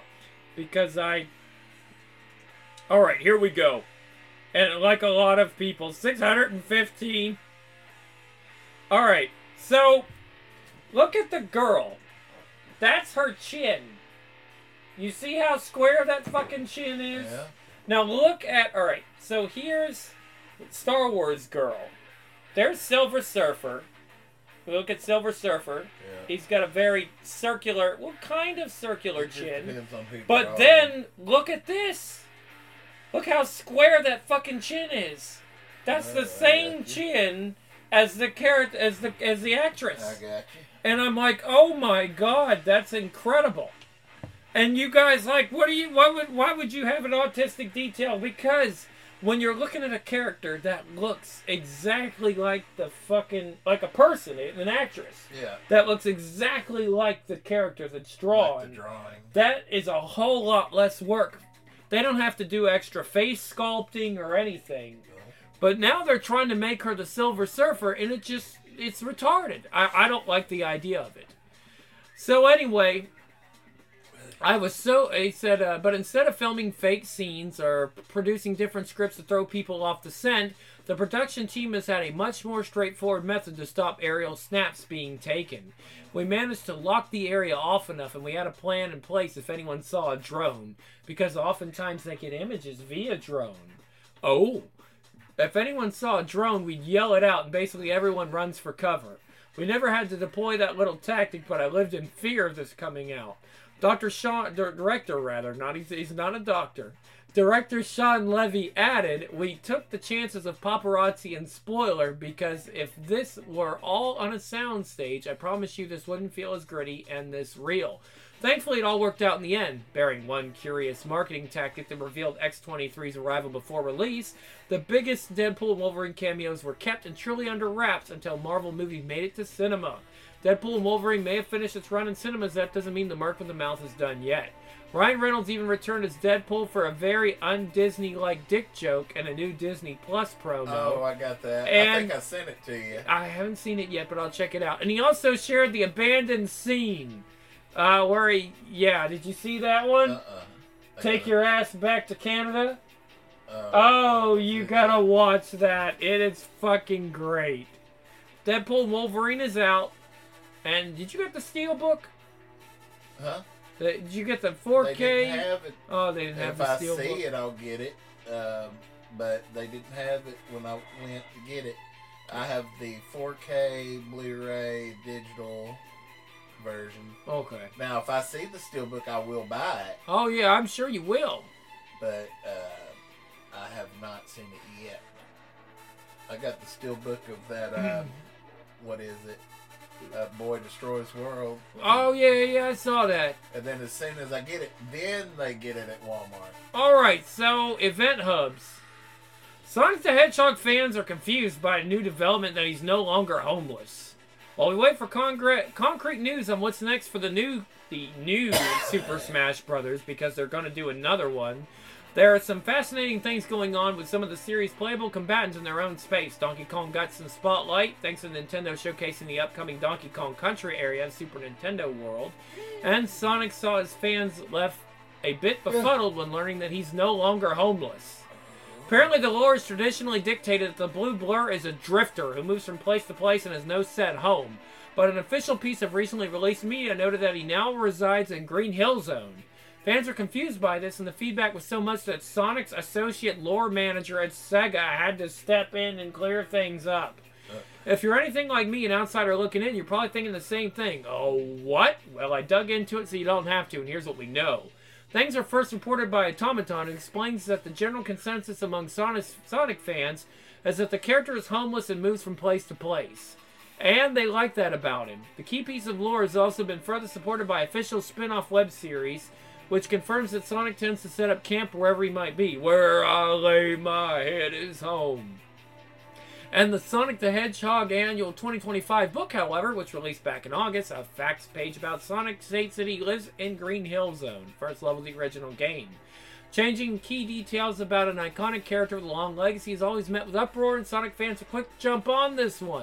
because Alright, here we go. And like a lot of people, 615. Alright, so look at the girl. That's her chin. You see how square that fucking chin is? Yeah. Now look at, alright, so here's Star Wars girl. There's Silver Surfer. Look at Silver Surfer. Yeah. He's got a very circular, well, kind of circular chin. Depends on who But draws. then, look at this. Look how square that fucking chin is. That's the same chin as the as the actress. I got you. And I'm like, oh my god, that's incredible. And you guys like, why would you have an autistic detail? Because when you're looking at a character that looks exactly like like a person, an actress. Yeah. That looks exactly like the character that's drawn. Like the drawing. That is a whole lot less work. They don't have to do extra face sculpting or anything. But now they're trying to make her the Silver Surfer, and it's retarded. I don't like the idea of it. So anyway, he said, but instead of filming fake scenes or producing different scripts to throw people off the scent, the production team has had a much more straightforward method to stop aerial snaps being taken. We managed to lock the area off enough, and we had a plan in place if anyone saw a drone, because oftentimes they get images via drone. Oh, if anyone saw a drone, we'd yell it out, and basically everyone runs for cover. We never had to deploy that little tactic, but I lived in fear of this coming out. He's not a doctor. Director Sean Levy added, we took the chances of paparazzi and spoiler because if this were all on a soundstage, I promise you this wouldn't feel as gritty and this real. Thankfully, it all worked out in the end, bearing one curious marketing tactic that revealed X-23's arrival before release. The biggest Deadpool and Wolverine cameos were kept and truly under wraps until Marvel movie made it to cinema. Deadpool and Wolverine may have finished its run in cinemas, that doesn't mean the mark with the mouth is done yet. Ryan Reynolds even returned as Deadpool for a very un-Disney-like dick joke and a new Disney Plus promo. Oh, I got that. And I think I sent it to you. I haven't seen it yet, but I'll check it out. And he also shared the abandoned scene. Did you see that one? Take your ass back to Canada? You gotta watch that. It is fucking great. Deadpool and Wolverine is out. And did you get the Steelbook? Huh? Did you get the 4K? They didn't have it. Oh, they didn't have the Steelbook. If I see it, I'll get it. But they didn't have it when I went to get it. I have the 4K Blu-ray digital version. Okay. Now, if I see the Steelbook, I will buy it. Oh, yeah, I'm sure you will. But I have not seen it yet. I got the Steelbook of that, what is it? Boy Destroys World. Oh, yeah, I saw that. And then as soon as I get it, then they get it at Walmart. Alright, so, event hubs. Sonic the Hedgehog fans are confused by a new development that he's no longer homeless. While we wait for concrete news on what's next for the new Super Smash Bros., because they're going to do another one, there are some fascinating things going on with some of the series' playable combatants in their own space. Donkey Kong got some spotlight thanks to Nintendo showcasing the upcoming Donkey Kong Country area in Super Nintendo World. And Sonic saw his fans left a bit befuddled when learning that he's no longer homeless. Apparently the lore is traditionally dictated that the Blue Blur is a drifter who moves from place to place and has no set home. But an official piece of recently released media noted that he now resides in Green Hill Zone. Fans are confused by this, and the feedback was so much that Sonic's associate lore manager at Sega had to step in and clear things up. If you're anything like me, an outsider looking in, you're probably thinking the same thing. Oh, what? Well, I dug into it so you don't have to, and here's what we know. Things are first reported by Automaton, and explains that the general consensus among Sonic fans is that the character is homeless and moves from place to place. And they like that about him. The key piece of lore has also been further supported by official spin-off web series, which confirms that Sonic tends to set up camp wherever he might be. Where I lay my head is home. And the Sonic the Hedgehog Annual 2025 book, however, which released back in August, a facts page about Sonic states that he lives in Green Hill Zone, first level of the original game. Changing key details about an iconic character with a long legacy has always met with uproar, and Sonic fans are quick to jump on this one.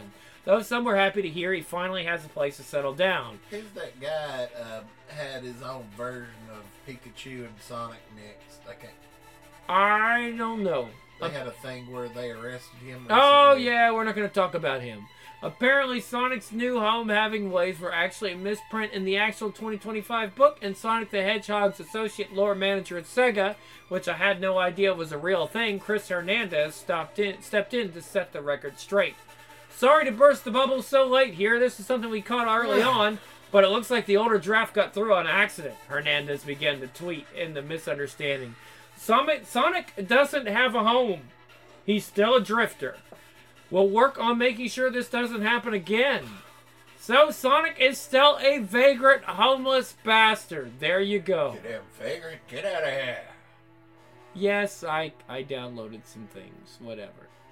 Though some were happy to hear he finally has a place to settle down. Who's that guy had his own version of Pikachu and Sonic mixed? I don't know. They had a thing where they arrested him. Oh, yeah, we're not going to talk about him. Apparently, Sonic's New Home Having Ways were actually a misprint in the actual 2025 book, and Sonic the Hedgehog's associate lore manager at Sega, which I had no idea was a real thing, Chris Hernandez, stepped in to set the record straight. Sorry to burst the bubble so late here. This is something we caught early on, but it looks like the older draft got through on accident, Hernandez began to tweet in the misunderstanding. Sonic doesn't have a home. He's still a drifter. We'll work on making sure this doesn't happen again. So Sonic is still a vagrant, homeless bastard. There you go. Get him, vagrant. Get out of here. Yes, I downloaded some things. Whatever.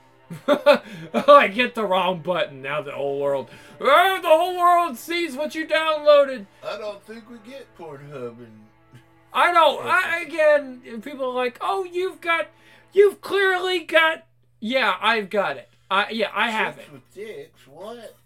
I get the wrong button. Now the whole world sees what you downloaded. I don't think we get Pornhub and... I don't. Again, people are like, oh, you've clearly got... Yeah, I've got it. I have it. With dicks, what?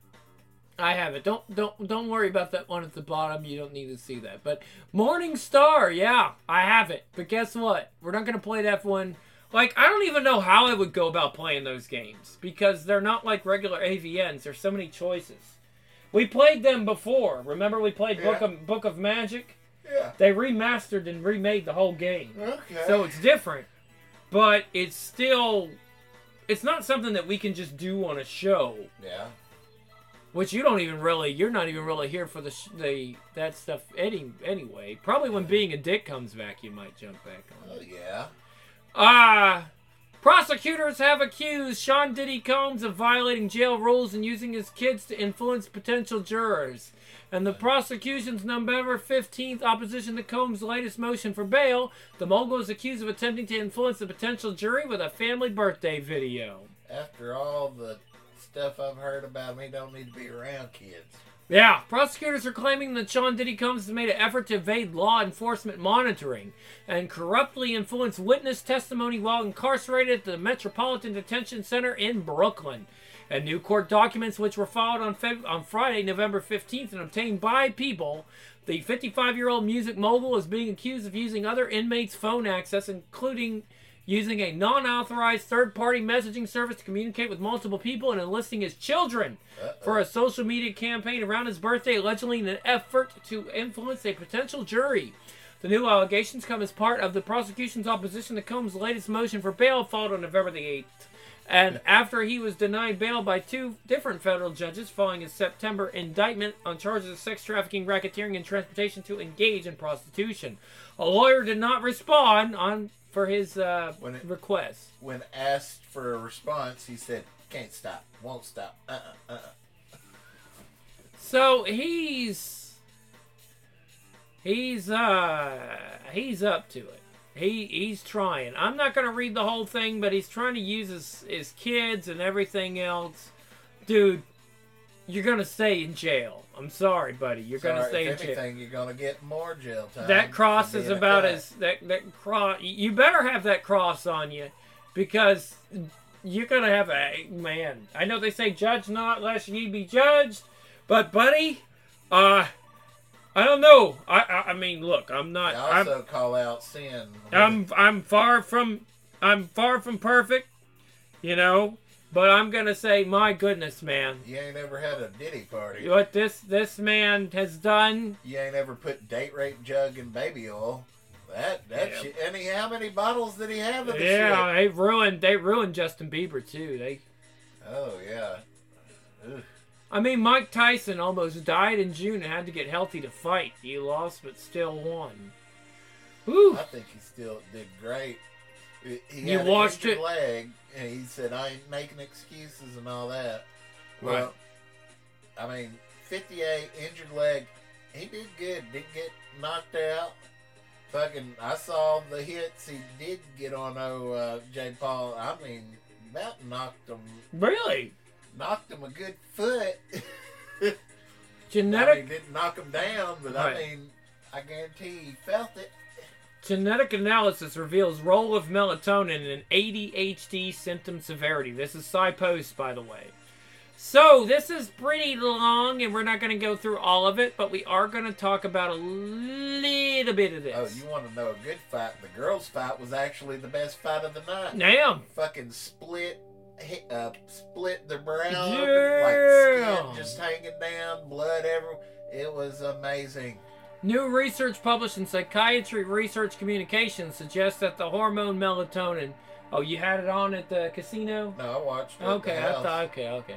I have it. Don't worry about that one at the bottom. You don't need to see that. But Morning Star, yeah, I have it. But guess what? We're not going to play that one. Like, I don't even know how I would go about playing those games. Because they're not like regular AVNs. There's so many choices. We played them before. Remember we played Book of Magic? Yeah. They remastered and remade the whole game. Okay. So it's different. But it's still... It's not something that we can just do on a show. Yeah. Which you're not even really here for that stuff anyway. Probably when Being a Dick comes back, you might jump back on. Oh, yeah. Prosecutors have accused Sean Diddy Combs of violating jail rules and using his kids to influence potential jurors. And the prosecution's November 15th opposition to Combs' latest motion for bail, the mogul is accused of attempting to influence the potential jury with a family birthday video. After all the stuff I've heard about him, he don't need to be around kids. Yeah, prosecutors are claiming that Sean Diddy Combs has made an effort to evade law enforcement monitoring and corruptly influence witness testimony while incarcerated at the Metropolitan Detention Center in Brooklyn. And new court documents, which were filed on Friday, November 15th, and obtained by People, the 55-year-old music mogul is being accused of using other inmates' phone access, including using a non-authorized third-party messaging service to communicate with multiple people and enlisting his children for a social media campaign around his birthday, allegedly in an effort to influence a potential jury. The new allegations come as part of the prosecution's opposition to Combs' latest motion for bail, filed on November the 8th. And after he was denied bail by two different federal judges following his September indictment on charges of sex trafficking, racketeering, and transportation to engage in prostitution. A lawyer did not respond for his request. When asked for a response, he said, can't stop, won't stop, So he's up to it. He's trying. I'm not going to read the whole thing, but he's trying to use his kids and everything else. Dude, you're going to stay in jail. I'm sorry, buddy. You're going to stay in jail. If anything, you're going to get more jail time. That cross is about as... That cross. You better have that cross on you, because you're going to have a... Man, I know they say judge not lest ye be judged, but, buddy, I don't know. I mean, look, I'm not. I also call out sin. I'm far from perfect, you know. But I'm gonna say, my goodness, man. You ain't ever had a Diddy party. What this man has done. You ain't ever put date rape jug in baby oil. That shit. And how many bottles did he have of the shit? Yeah, they ruined Justin Bieber too. Oh yeah. Ugh. I mean, Mike Tyson almost died in June and had to get healthy to fight. He lost, but still won. Whew. I think he still did great. You watched it? Leg, and he said, I ain't making excuses and all that. Well, right. I mean, 58, injured leg. He did good. Didn't get knocked out. Fucking, I saw the hits he did get on Jake Paul. I mean, about knocked him. Really? Knocked him a good foot. Genetic. I mean, didn't knock him down, but right. I mean, I guarantee he felt it. Genetic analysis reveals role of melatonin in ADHD symptom severity. This is PsyPost, by the way. So, this is pretty long, and we're not going to go through all of it, but we are going to talk about a little bit of this. Oh, you want to know a good fight? The girls' fight was actually the best fight of the night. Damn. Fucking split their brow, yeah. like skin just hanging down, blood everywhere. It was amazing. New research published in Psychiatry Research Communications suggests that the hormone melatonin... Oh, you had it on at the casino? No, I watched it. Okay, I thought... Okay.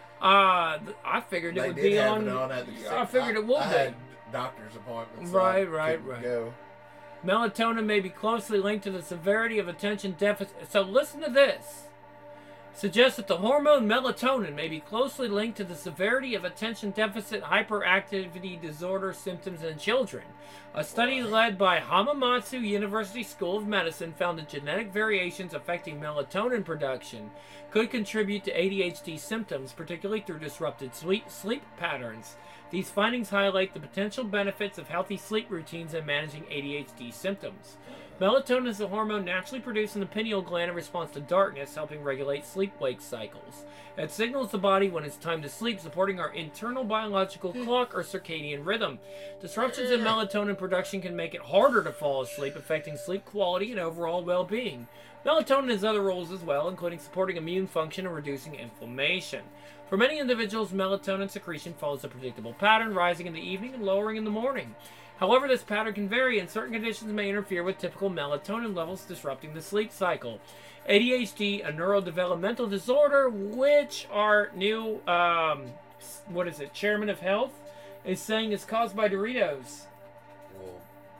I figured it would be on... At the I figured it would be. Had doctor's appointments. Right. Go. Melatonin may be closely linked to the severity of attention deficit. So listen to this. Suggests that the hormone melatonin may be closely linked to the severity of attention deficit hyperactivity disorder symptoms in children. A study led by Hamamatsu University School of Medicine found that genetic variations affecting melatonin production could contribute to ADHD symptoms, particularly through disrupted sleep patterns. These findings highlight the potential benefits of healthy sleep routines in managing ADHD symptoms. Melatonin is a hormone naturally produced in the pineal gland in response to darkness, helping regulate sleep-wake cycles. It signals the body when it's time to sleep, supporting our internal biological clock or circadian rhythm. Disruptions in melatonin production can make it harder to fall asleep, affecting sleep quality and overall well-being. Melatonin has other roles as well, including supporting immune function and reducing inflammation. For many individuals, melatonin secretion follows a predictable pattern, rising in the evening and lowering in the morning. However, this pattern can vary, and certain conditions may interfere with typical melatonin levels, disrupting the sleep cycle. ADHD, a neurodevelopmental disorder, which our new, chairman of health, is saying is caused by Doritos. Well,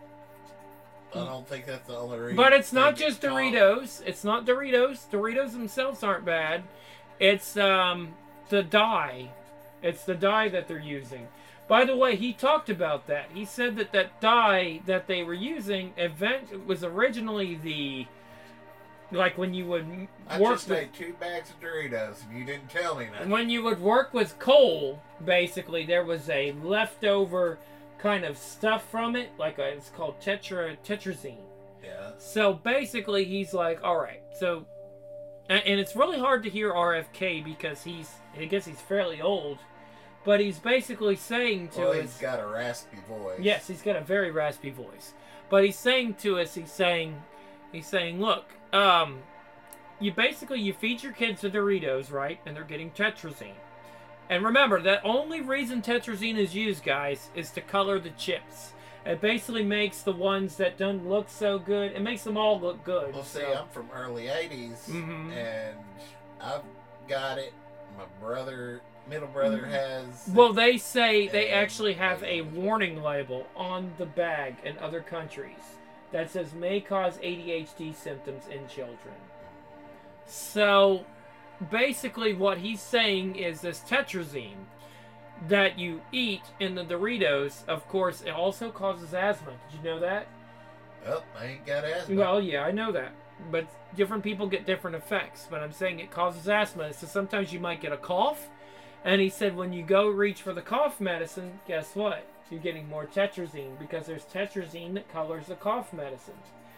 I don't think that's the only reason. But it's not just Doritos. It's not Doritos. Doritos themselves aren't bad. It's the dye. It's the dye that they're using. By the way, he talked about that. He said that that dye that they were using was originally like when you would work... I just made 2 bags of Doritos and you didn't tell me that. When you would work with coal, basically, there was a leftover kind of stuff from it. It's called tetrazine. Yeah. So basically, he's like, all right, so... And it's really hard to hear RFK because I guess he's fairly old. But he's basically saying to us... he's got a raspy voice. Yes, he's got a very raspy voice. But he's saying to us, he's saying, look, you feed your kids the Doritos, right? And they're getting tetrazine. And remember, the only reason tetrazine is used, guys, is to color the chips. It basically makes the ones that don't look so good, it makes them all look good. Well, see, I'm from early 80s, and I've got it. My middle brother has... Well, they say they actually have a warning label on the bag in other countries that says may cause ADHD symptoms in children. So, basically what he's saying is this tetrazine that you eat in the Doritos, of course, it also causes asthma. Did you know that? Oh, I ain't got asthma. Well, yeah, I know that. But different people get different effects. But I'm saying it causes asthma. So sometimes you might get a cough. And he said when you go reach for the cough medicine, guess what? You're getting more tetrazine because there's tetrazine that colors the cough medicine.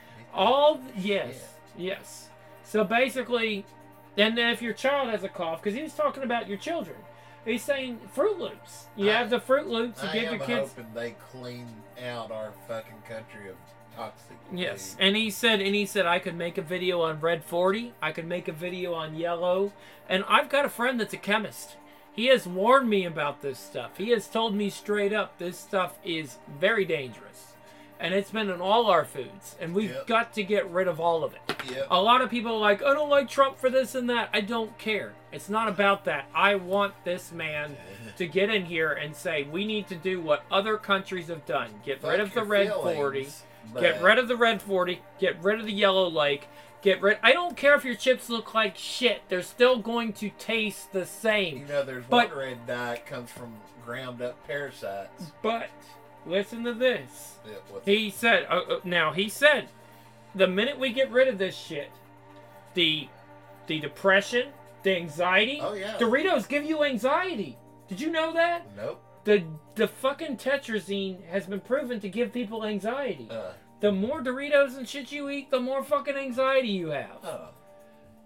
Yes. So basically, and then if your child has a cough, because he was talking about your children, he's saying Fruit Loops. You have the Fruit Loops to give your kids. I'm hoping they clean out our fucking country of toxic. Yes, food. And he said I could make a video on Red 40. I could make a video on yellow, and I've got a friend that's a chemist. He has warned me about this stuff. He has told me straight up this stuff is very dangerous. And it's been in all our foods. And we've got to get rid of all of it. Yep. A lot of people are like, I don't like Trump for this and that. I don't care. It's not about that. I want this man to get in here and say, we need to do what other countries have done. Get rid of the Red 40. Get rid of the Red 40. Get rid of the Yellow Lake. I don't care if your chips look like shit. They're still going to taste the same. You know, one red dye comes from ground up parasites. But listen to this. He said, the minute we get rid of this shit, the depression, the anxiety. Oh yeah. Doritos give you anxiety. Did you know that? Nope. The fucking tetrazine has been proven to give people anxiety. The more Doritos and shit you eat, the more fucking anxiety you have.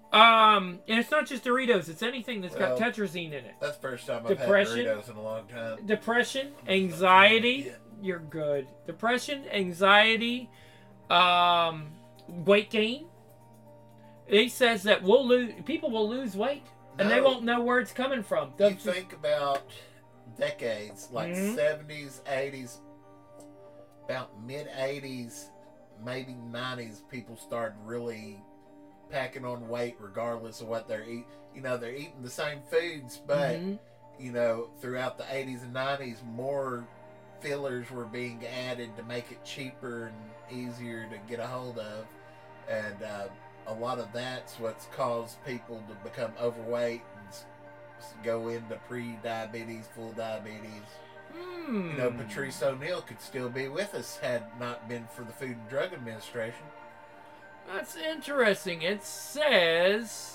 And it's not just Doritos. It's anything that's got tetrazine in it. That's the first time I've had Doritos in a long time. Depression, anxiety. You're good. Depression, anxiety, weight gain. It says that people will lose weight, and they won't know where it's coming from. You think about decades, like 70s, 80s, about mid-80s, maybe 90s, people started really packing on weight regardless of what they're eating. You know, they're eating the same foods, but, you know, throughout the 80s and 90s, more fillers were being added to make it cheaper and easier to get a hold of. And a lot of that's what's caused people to become overweight and go into pre-diabetes, full diabetes. You know, Patrice O'Neal could still be with us had not been for the Food and Drug Administration. That's interesting. It says,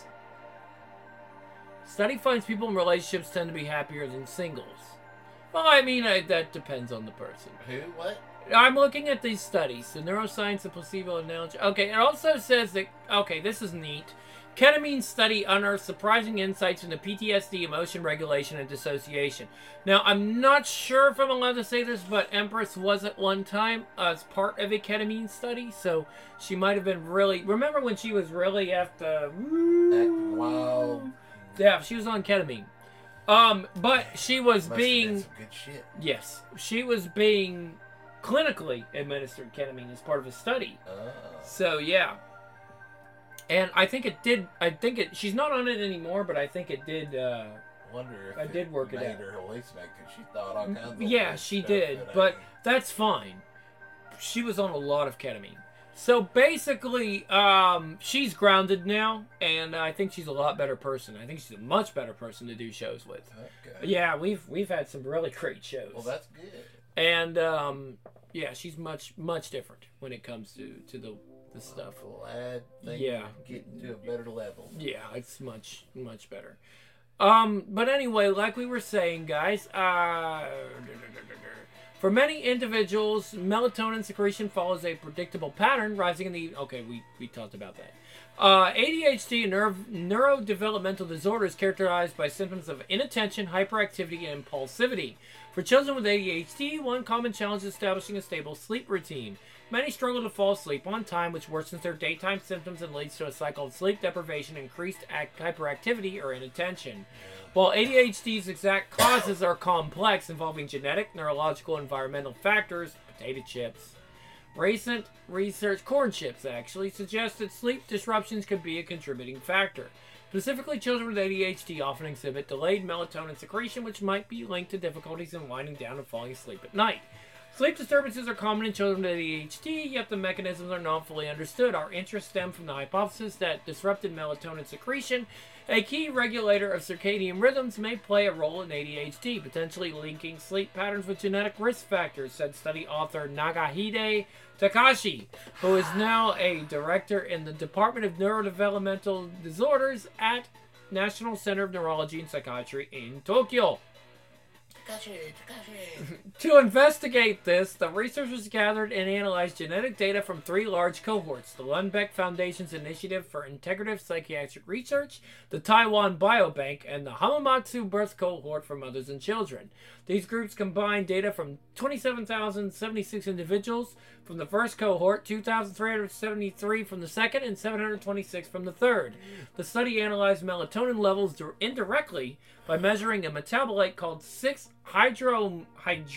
study finds people in relationships tend to be happier than singles. Well, I mean, that depends on the person. Who? What? I'm looking at these studies. The neuroscience and placebo analogy. Okay, it also says that, okay, this is neat. Ketamine study unearthed surprising insights into PTSD, emotion regulation, and dissociation. Now, I'm not sure if I'm allowed to say this, but Empress was at one time as part of a ketamine study, so she might have been really... Remember when she was really after... Acting wild. Yeah, she was on ketamine. But she was being... Some good shit. Yes, she was being clinically administered ketamine as part of a study. So, yeah. And I think it did. She's not on it anymore, but I think it did. Wonder if I did work it out. Made her hallucinate because she thought all kinds of. Yeah, she did, but that's fine. She was on a lot of ketamine, so basically, she's grounded now, and I think she's a lot better person. I think she's a much better person to do shows with. Okay. Yeah, we've had some really great shows. Well, that's good. And yeah, she's much different when it comes to the stuff. I think getting to a better level. Yeah, it's much better. But anyway, like we were saying, guys, for many individuals, melatonin secretion follows a predictable pattern, rising in the... Okay, we talked about that. ADHD and neurodevelopmental disorders characterized by symptoms of inattention, hyperactivity, and impulsivity. For children with ADHD, one common challenge is establishing a stable sleep routine. Many struggle to fall asleep on time, which worsens their daytime symptoms and leads to a cycle of sleep deprivation, increased hyperactivity, or inattention. While ADHD's exact causes are complex, involving genetic, neurological, environmental factors, potato chips. Recent research, corn chips actually, suggests that sleep disruptions could be a contributing factor. Specifically, children with ADHD often exhibit delayed melatonin secretion, which might be linked to difficulties in winding down and falling asleep at night. Sleep disturbances are common in children with ADHD, yet the mechanisms are not fully understood. Our interest stem from the hypothesis that disrupted melatonin secretion, a key regulator of circadian rhythms, may play a role in ADHD, potentially linking sleep patterns with genetic risk factors, said study author Nagahide Takashi, who is now a director in the Department of Neurodevelopmental Disorders at National Center of Neurology and Psychiatry in Tokyo. To investigate this, the researchers gathered and analyzed genetic data from 3 large cohorts: the Lundbeck Foundation's Initiative for Integrative Psychiatric Research, the Taiwan Biobank, and the Hamamatsu Birth Cohort for mothers and children. These groups combined data from 27,076 individuals from the first cohort, 2,373 from the second, and 726 from the third. The study analyzed melatonin levels indirectly by measuring a metabolite called 6-hydroxymelatonin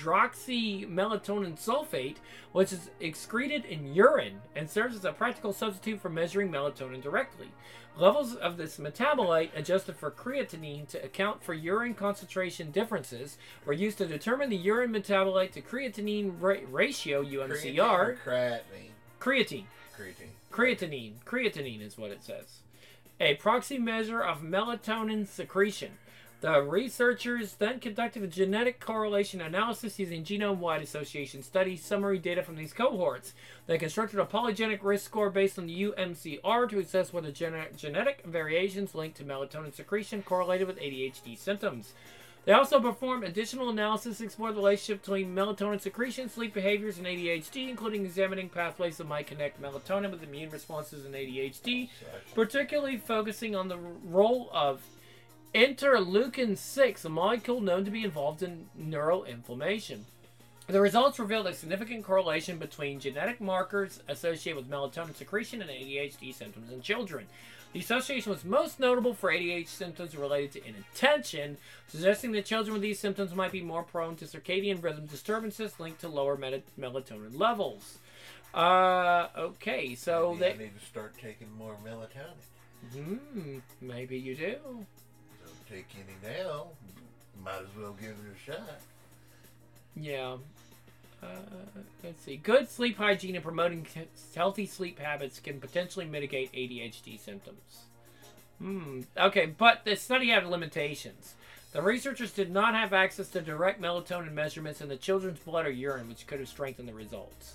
sulfate, which is excreted in urine and serves as a practical substitute for measuring melatonin directly. Levels of this metabolite, adjusted for creatinine to account for urine concentration differences, were used to determine the urine metabolite to creatinine ratio, UMCR. Creatine. Creatinine is what it says. A proxy measure of melatonin secretion. The researchers then conducted a genetic correlation analysis using genome-wide association studies, summary data from these cohorts. They constructed a polygenic risk score based on the UMCR to assess whether genetic variations linked to melatonin secretion correlated with ADHD symptoms. They also performed additional analysis to explore the relationship between melatonin secretion, sleep behaviors, and ADHD, including examining pathways that might connect melatonin with immune responses in ADHD, particularly focusing on the role of interleukin-6, a molecule known to be involved in neuroinflammation. The results revealed a significant correlation between genetic markers associated with melatonin secretion and ADHD symptoms in children. The association was most notable for ADHD symptoms related to inattention, suggesting that children with these symptoms might be more prone to circadian rhythm disturbances linked to lower melatonin levels. Okay, so maybe I need to start taking more melatonin. Maybe you do. Don't take any now. Might as well give it a shot. Yeah. Let's see. Good sleep hygiene and promoting healthy sleep habits can potentially mitigate ADHD symptoms. Okay, but the study had limitations. The researchers did not have access to direct melatonin measurements in the children's blood or urine, which could have strengthened the results.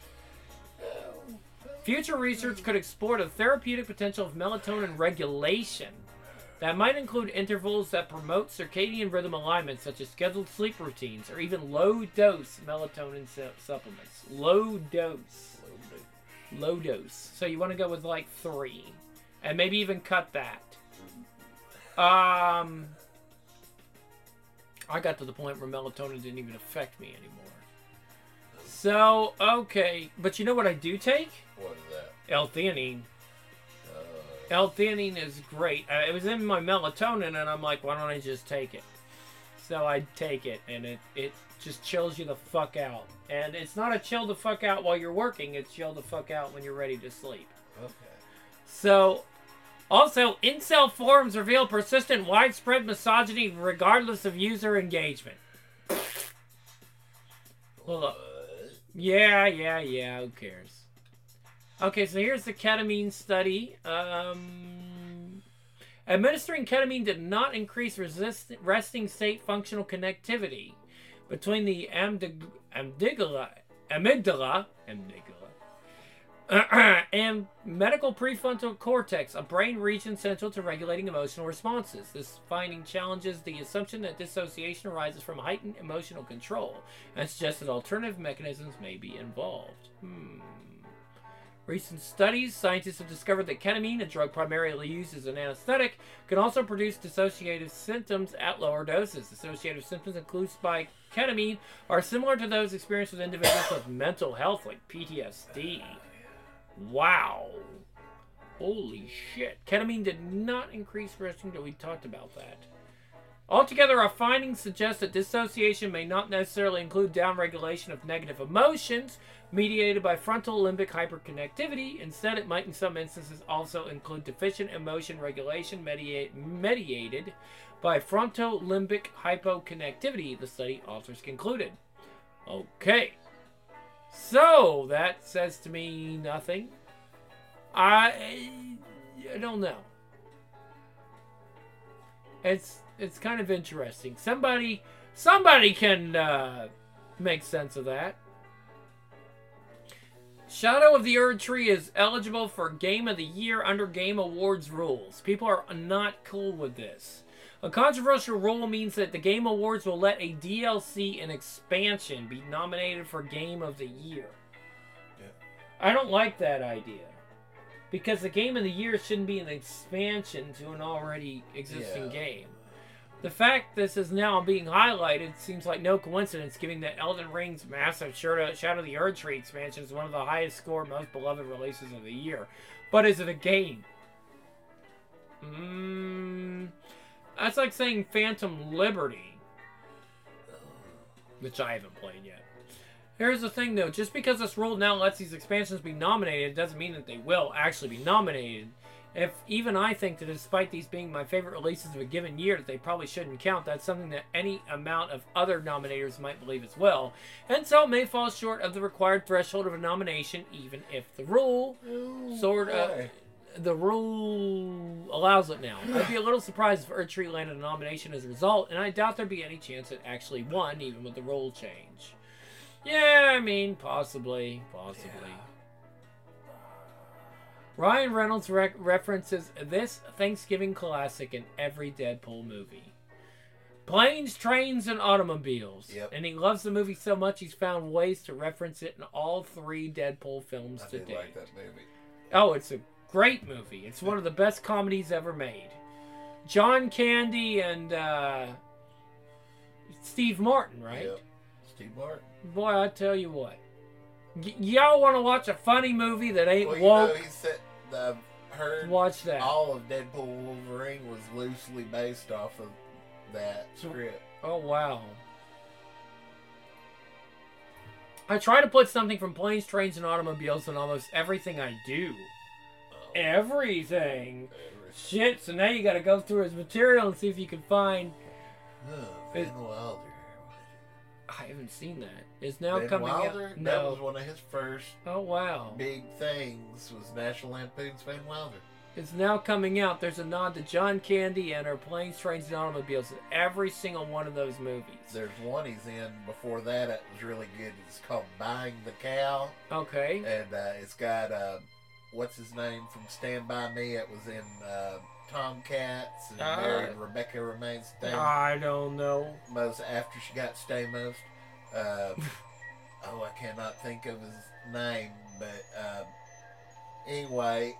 Future research could explore the therapeutic potential of melatonin regulation. That might include intervals that promote circadian rhythm alignment, such as scheduled sleep routines, or even low-dose melatonin supplements. Low dose. So you want to go with like 3. And maybe even cut that. I got to the point where melatonin didn't even affect me anymore. So, okay. But you know what I do take? What is that? L-theanine. L-theanine is great. It was in my melatonin, and I'm like, why don't I just take it? So I take it, and it just chills you the fuck out. And it's not a chill the fuck out while you're working. It's chill the fuck out when you're ready to sleep. Okay. So, also, incel forums reveal persistent widespread misogyny regardless of user engagement. Well, yeah, who cares? Okay, so here's the ketamine study. Administering ketamine did not increase resting state functional connectivity between the amygdala and medial prefrontal cortex, a brain region central to regulating emotional responses. This finding challenges the assumption that dissociation arises from heightened emotional control and suggests that alternative mechanisms may be involved. Recent studies, scientists have discovered that ketamine, a drug primarily used as an anesthetic, can also produce dissociative symptoms at lower doses. Dissociative symptoms induced by ketamine are similar to those experienced with individuals with mental health, like PTSD. Wow. Holy shit. Ketamine did not increase resting, we talked about that. Altogether, our findings suggest that dissociation may not necessarily include downregulation of negative emotions mediated by frontal limbic hyperconnectivity. Instead, it might in some instances also include deficient emotion regulation mediated by frontal limbic hypoconnectivity, the study authors concluded. Okay. So, that says to me nothing. I don't know. It's kind of interesting. Somebody can make sense of that. Shadow of the Erdtree is eligible for Game of the Year under Game Awards rules. People are not cool with this. A controversial rule means that the Game Awards will let a DLC and expansion be nominated for Game of the Year. Yeah. I don't like that idea. Because the Game of the Year shouldn't be an expansion to an already existing game. The fact this is now being highlighted seems like no coincidence, given that Elden Ring's massive Shadow of the Erdtree expansion is one of the highest scored, most beloved releases of the year. But is it a game? That's like saying Phantom Liberty, which I haven't played yet. Here's the thing, though. Just because this rule now lets these expansions be nominated doesn't mean that they will actually be nominated. If even I think that despite these being my favorite releases of a given year, that they probably shouldn't count, that's something that any amount of other nominators might believe as well. And so it may fall short of the required threshold of a nomination, even if the rule the rule allows it now. I'd be a little surprised if Erdtree landed a nomination as a result, and I doubt there'd be any chance it actually won, even with the rule change. Yeah, I mean, possibly. Yeah. Ryan Reynolds references this Thanksgiving classic in every Deadpool movie. Planes, Trains, and Automobiles. Yep. And he loves the movie so much he's found ways to reference it in all 3 Deadpool films to date. I like that movie. Oh, it's a great movie. It's one of the best comedies ever made. John Candy and Steve Martin, right? Yep. Steve Martin. Boy, I tell you what. Y'all want to watch a funny movie that ain't woke? He said, heard watch that. all of Deadpool Wolverine was loosely based off of that script. Oh, wow. I try to put something from Planes, Trains, and Automobiles in almost everything I do. Everything. Shit, so now you gotta go through his material and see if you can find... Van Wilder. I haven't seen that. It's now Van coming Wilder? out. That No. was one of his first big things, was National Lampoon's Van Wilder. It's now coming out. There's a nod to John Candy and her Planes, Trains, and Automobiles in every single one of those movies. There's one he's in before that. It was really good. It's called Buying the Cow. Okay. And it's got, what's his name from Stand By Me? It was in Tomcats and married Rebecca Romaine Stamos. I don't know. After she got Stamos. I cannot think of his name. But anyway...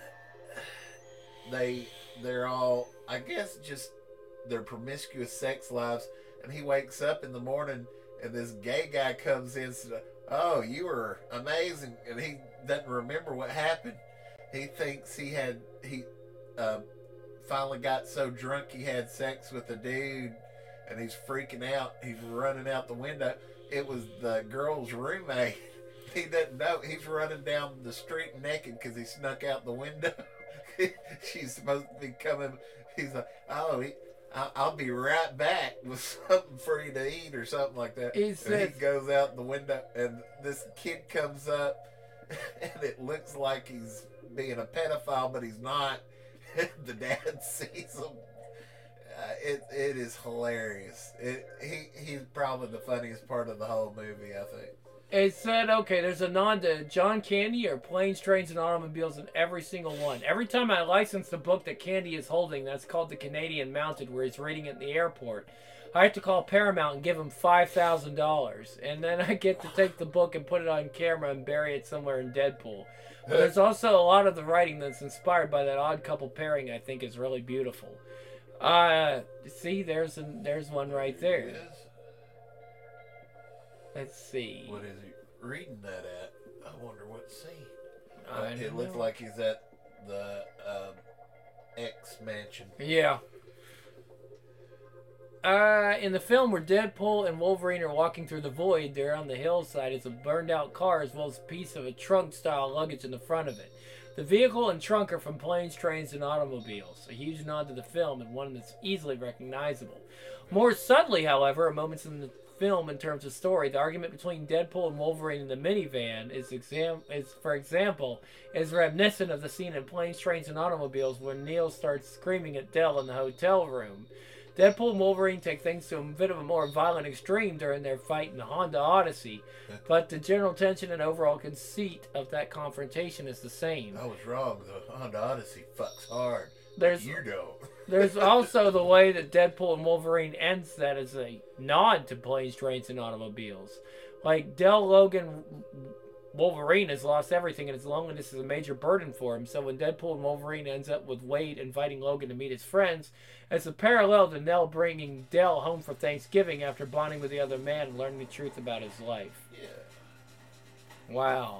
They're all, I guess, just their promiscuous sex lives. And he wakes up in the morning and this gay guy comes in and says, "Oh, you were amazing." And he doesn't remember what happened. He thinks he finally got so drunk he had sex with a dude and he's freaking out. He's running out the window. It was the girl's roommate. He doesn't know. He's running down the street naked because he snuck out the window. She's supposed to be coming. He's like, "Oh, I'll be right back with something for you to eat," or something like that. He goes out the window, and this kid comes up, and it looks like he's being a pedophile, but he's not. The dad sees him. It is hilarious. He's probably the funniest part of the whole movie, I think. It said, okay, there's a nod to John Candy or Planes, Trains, and Automobiles in every single one. Every time I license the book that Candy is holding, that's called The Canadian Mounted, where he's reading it in the airport, I have to call Paramount and give him $5,000. And then I get to take the book and put it on camera and bury it somewhere in Deadpool. But there's also a lot of the writing that's inspired by that odd couple pairing I think is really beautiful. See, there's one right there. Let's see. What is he reading that at? I wonder what scene. It looks know. like he's at the X mansion. Yeah. In the film where Deadpool and Wolverine are walking through the void, there on the hillside is a burned out car as well as a piece of a trunk style luggage in the front of it. The vehicle and trunk are from Planes, Trains, and Automobiles, a huge nod to the film and one that's easily recognizable. More subtly, however, at moments in the film in terms of story, the argument between Deadpool and Wolverine in the minivan is reminiscent of the scene in Planes, Trains, and Automobiles when Neil starts screaming at Dell in the hotel room. Deadpool and Wolverine take things to a bit of a more violent extreme during their fight in the Honda Odyssey, but the general tension and overall conceit of that confrontation is the same. I was wrong. The Honda Odyssey fucks hard. You don't. There's also the way that Deadpool and Wolverine ends that as a nod to Planes, Trains, and Automobiles. Like, Del Logan Wolverine has lost everything and his loneliness is a major burden for him. So when Deadpool and Wolverine ends up with Wade inviting Logan to meet his friends, it's a parallel to Nell bringing Del home for Thanksgiving after bonding with the other man and learning the truth about his life. Yeah. Wow.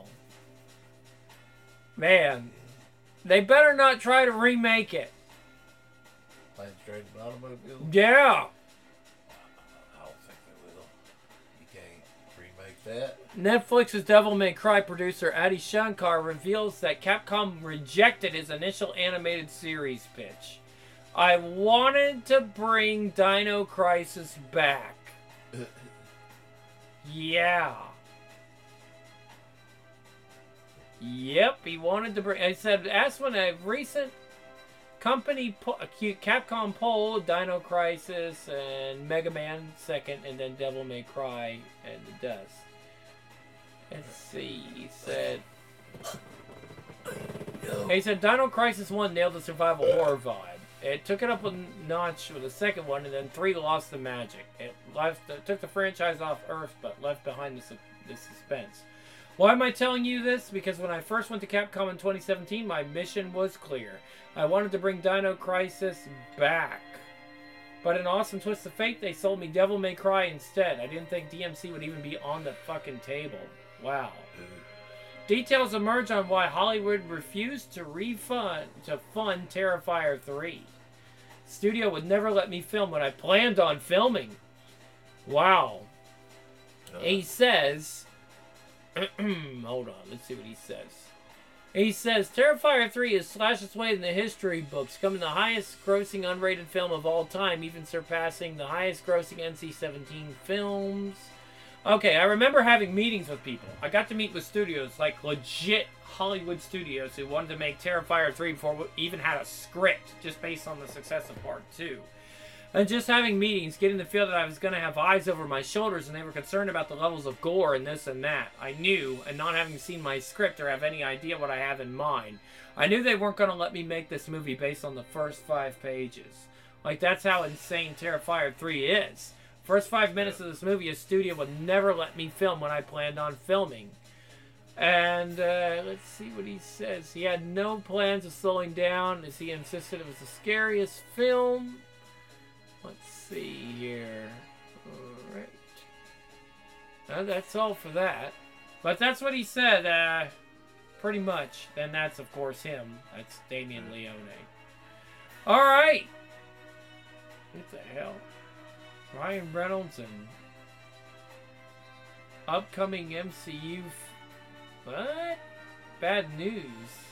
Man, they better not try to remake it. Planes, Trains, and Automobiles? Yeah. I don't think they will. You can't remake that. Netflix's Devil May Cry producer Adi Shankar reveals that Capcom rejected his initial animated series pitch. I wanted to bring Dino Crisis back. Yeah. Yep, he wanted to bring... I said, asked when a recent company Capcom poll, Dino Crisis and Mega Man second, and then Devil May Cry, and it does. Let's see, he said Dino Crisis 1 nailed the survival horror vibe. It took it up a notch with the second one, and then 3 lost the magic. It took the franchise off Earth, but left behind the suspense. Why am I telling you this? Because when I first went to Capcom in 2017, my mission was clear. I wanted to bring Dino Crisis back. But an awesome twist of fate, they sold me Devil May Cry instead. I didn't think DMC would even be on the fucking table. Wow. Details emerge on why Hollywood refused to fund Terrifier 3. Studio would never let me film what I planned on filming. Wow. He says... hold on, let's see what he says. He says, Terrifier 3 has slashed its way in the history books, becoming the highest grossing unrated film of all time, even surpassing the highest grossing NC-17 films. Okay, I remember having meetings with people. I got to meet with studios, like legit Hollywood studios, who wanted to make Terrifier 3 before we even had a script, just based on the success of Part 2. And just having meetings, getting the feel that I was going to have eyes over my shoulders, and they were concerned about the levels of gore and this and that. I knew, and not having seen my script or have any idea what I have in mind, I knew they weren't going to let me make this movie based on the first 5 pages. Like, that's how insane Terrifier 3 is. First 5 minutes of this movie, a studio would never let me film when I planned on filming. And, let's see what he says. He had no plans of slowing down, as he insisted it was the scariest film. Let's see here. Alright. That's all for that. But that's what he said, pretty much. And that's, of course, him. That's Damien Leone. Alright! What the hell? Ryan Reynolds and upcoming MCU... What? Bad news.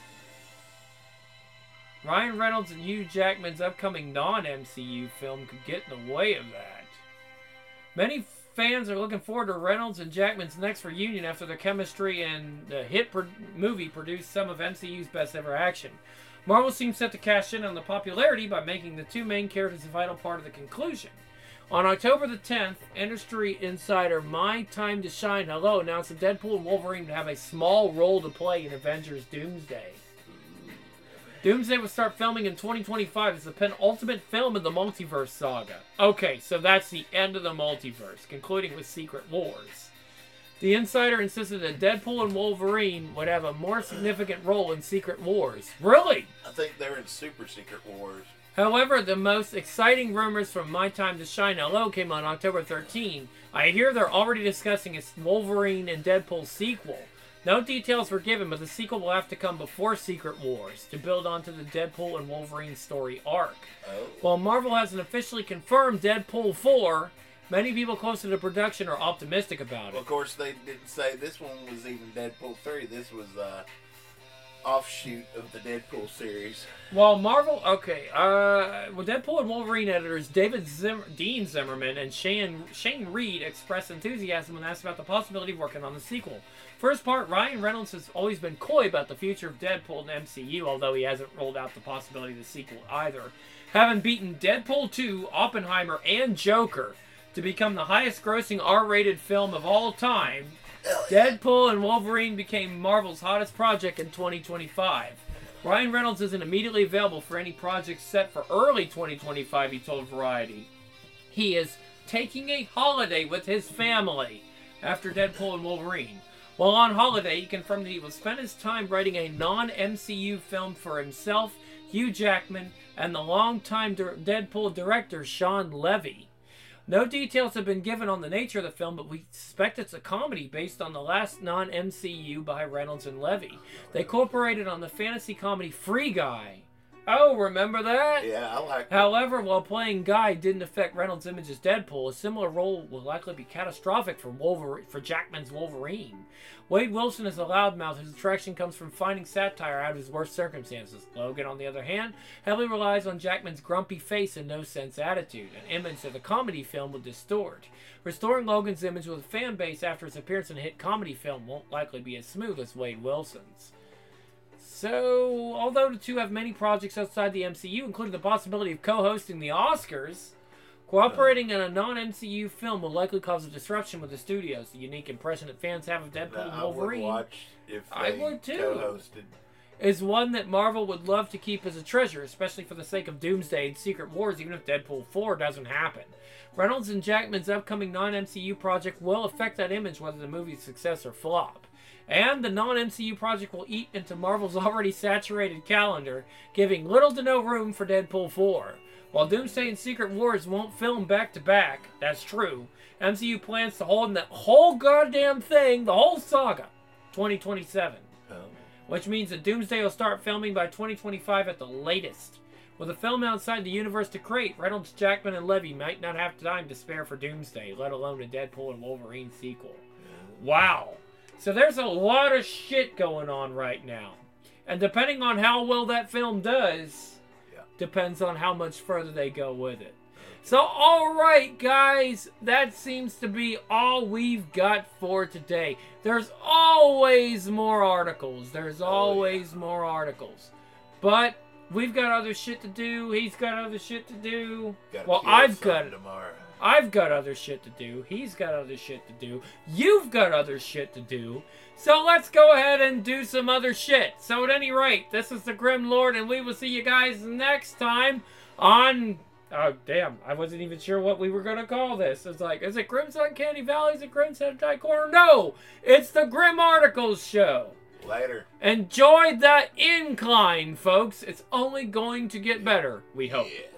Ryan Reynolds and Hugh Jackman's upcoming non-MCU film could get in the way of that. Many fans are looking forward to Reynolds and Jackman's next reunion after their chemistry and the hit movie produced some of MCU's best ever action. Marvel seems set to cash in on the popularity by making the 2 main characters a vital part of the conclusion. On October the 10th, industry insider My Time to Shine Hello announced that Deadpool and Wolverine would have a small role to play in Avengers Doomsday. Doomsday will start filming in 2025 as the penultimate film in the multiverse saga. Okay, so that's the end of the multiverse, concluding with Secret Wars. The insider insisted that Deadpool and Wolverine would have a more significant role in Secret Wars. Really? I think they're in Super Secret Wars. However, the most exciting rumors from My Time to Shine Hello came on October 13. I hear they're already discussing a Wolverine and Deadpool sequel. No details were given, but the sequel will have to come before Secret Wars to build onto the Deadpool and Wolverine story arc. Oh. While Marvel hasn't officially confirmed Deadpool 4, many people close to the production are optimistic about it. Well, of course, they didn't say this one was even Deadpool 3. This was offshoot of the Deadpool series. Well, Marvel, okay, Deadpool and Wolverine editors Dean Zimmerman and Shane Reed expressed enthusiasm when asked about the possibility of working on the sequel. First part, Ryan Reynolds has always been coy about the future of Deadpool and MCU, although he hasn't rolled out the possibility of the sequel either. Having beaten Deadpool 2, Oppenheimer, and Joker to become the highest-grossing R-rated film of all time, Deadpool and Wolverine became Marvel's hottest project in 2025. Ryan Reynolds isn't immediately available for any projects set for early 2025, he told Variety. He is taking a holiday with his family after Deadpool and Wolverine. While on holiday, he confirmed that he will spend his time writing a non-MCU film for himself, Hugh Jackman, and the longtime Deadpool director, Sean Levy. No details have been given on the nature of the film, but we suspect it's a comedy based on the last non-MCU by Reynolds and Levy. They cooperated on the fantasy comedy Free Guy. Oh, remember that? Yeah, I like that. However, while playing Guy didn't affect Reynolds' image as Deadpool, a similar role will likely be catastrophic for Jackman's Wolverine. Wade Wilson is a loudmouth whose attraction comes from finding satire out of his worst circumstances. Logan, on the other hand, heavily relies on Jackman's grumpy face and no-sense attitude, an image that the comedy film will distort. Restoring Logan's image with a fan base after his appearance in a hit comedy film won't likely be as smooth as Wade Wilson's. So, although the two have many projects outside the MCU, including the possibility of co-hosting the Oscars, cooperating in a non-MCU film will likely cause a disruption with the studios. The unique impression that fans have of Deadpool and Wolverine. I would watch if I would too. Co-hosted. is one that Marvel would love to keep as a treasure, especially for the sake of Doomsday and Secret Wars, even if Deadpool 4 doesn't happen. Reynolds and Jackman's upcoming non-MCU project will affect that image, whether the movie's success or flop. And the non-MCU project will eat into Marvel's already saturated calendar, giving little to no room for Deadpool 4. While Doomsday and Secret Wars won't film back-to-back, that's true, MCU plans to hold that whole goddamn thing, the whole saga, 2027. Which means that Doomsday will start filming by 2025 at the latest. With a film outside the universe to create, Reynolds, Jackman, and Levy might not have time to spare for Doomsday, let alone a Deadpool and Wolverine sequel. Wow. So there's a lot of shit going on right now. And depending on how well that film does, depends on how much further they go with it. So, alright guys, that seems to be all we've got for today. There's always more articles. There's always more articles. But we've got other shit to do. He's got other shit to do. Well, I've got other shit to do. He's got other shit to do. You've got other shit to do. So let's go ahead and do some other shit. So at any rate, this is the Grim Lord, and we will see you guys next time on... Oh, damn. I wasn't even sure what we were going to call this. It's like, is it Grim's Uncanny Valley? Is it Grim's Hentai Corner? No! It's the Grim Articles Show. Later. Enjoy the incline, folks. It's only going to get better, we hope. Yeah.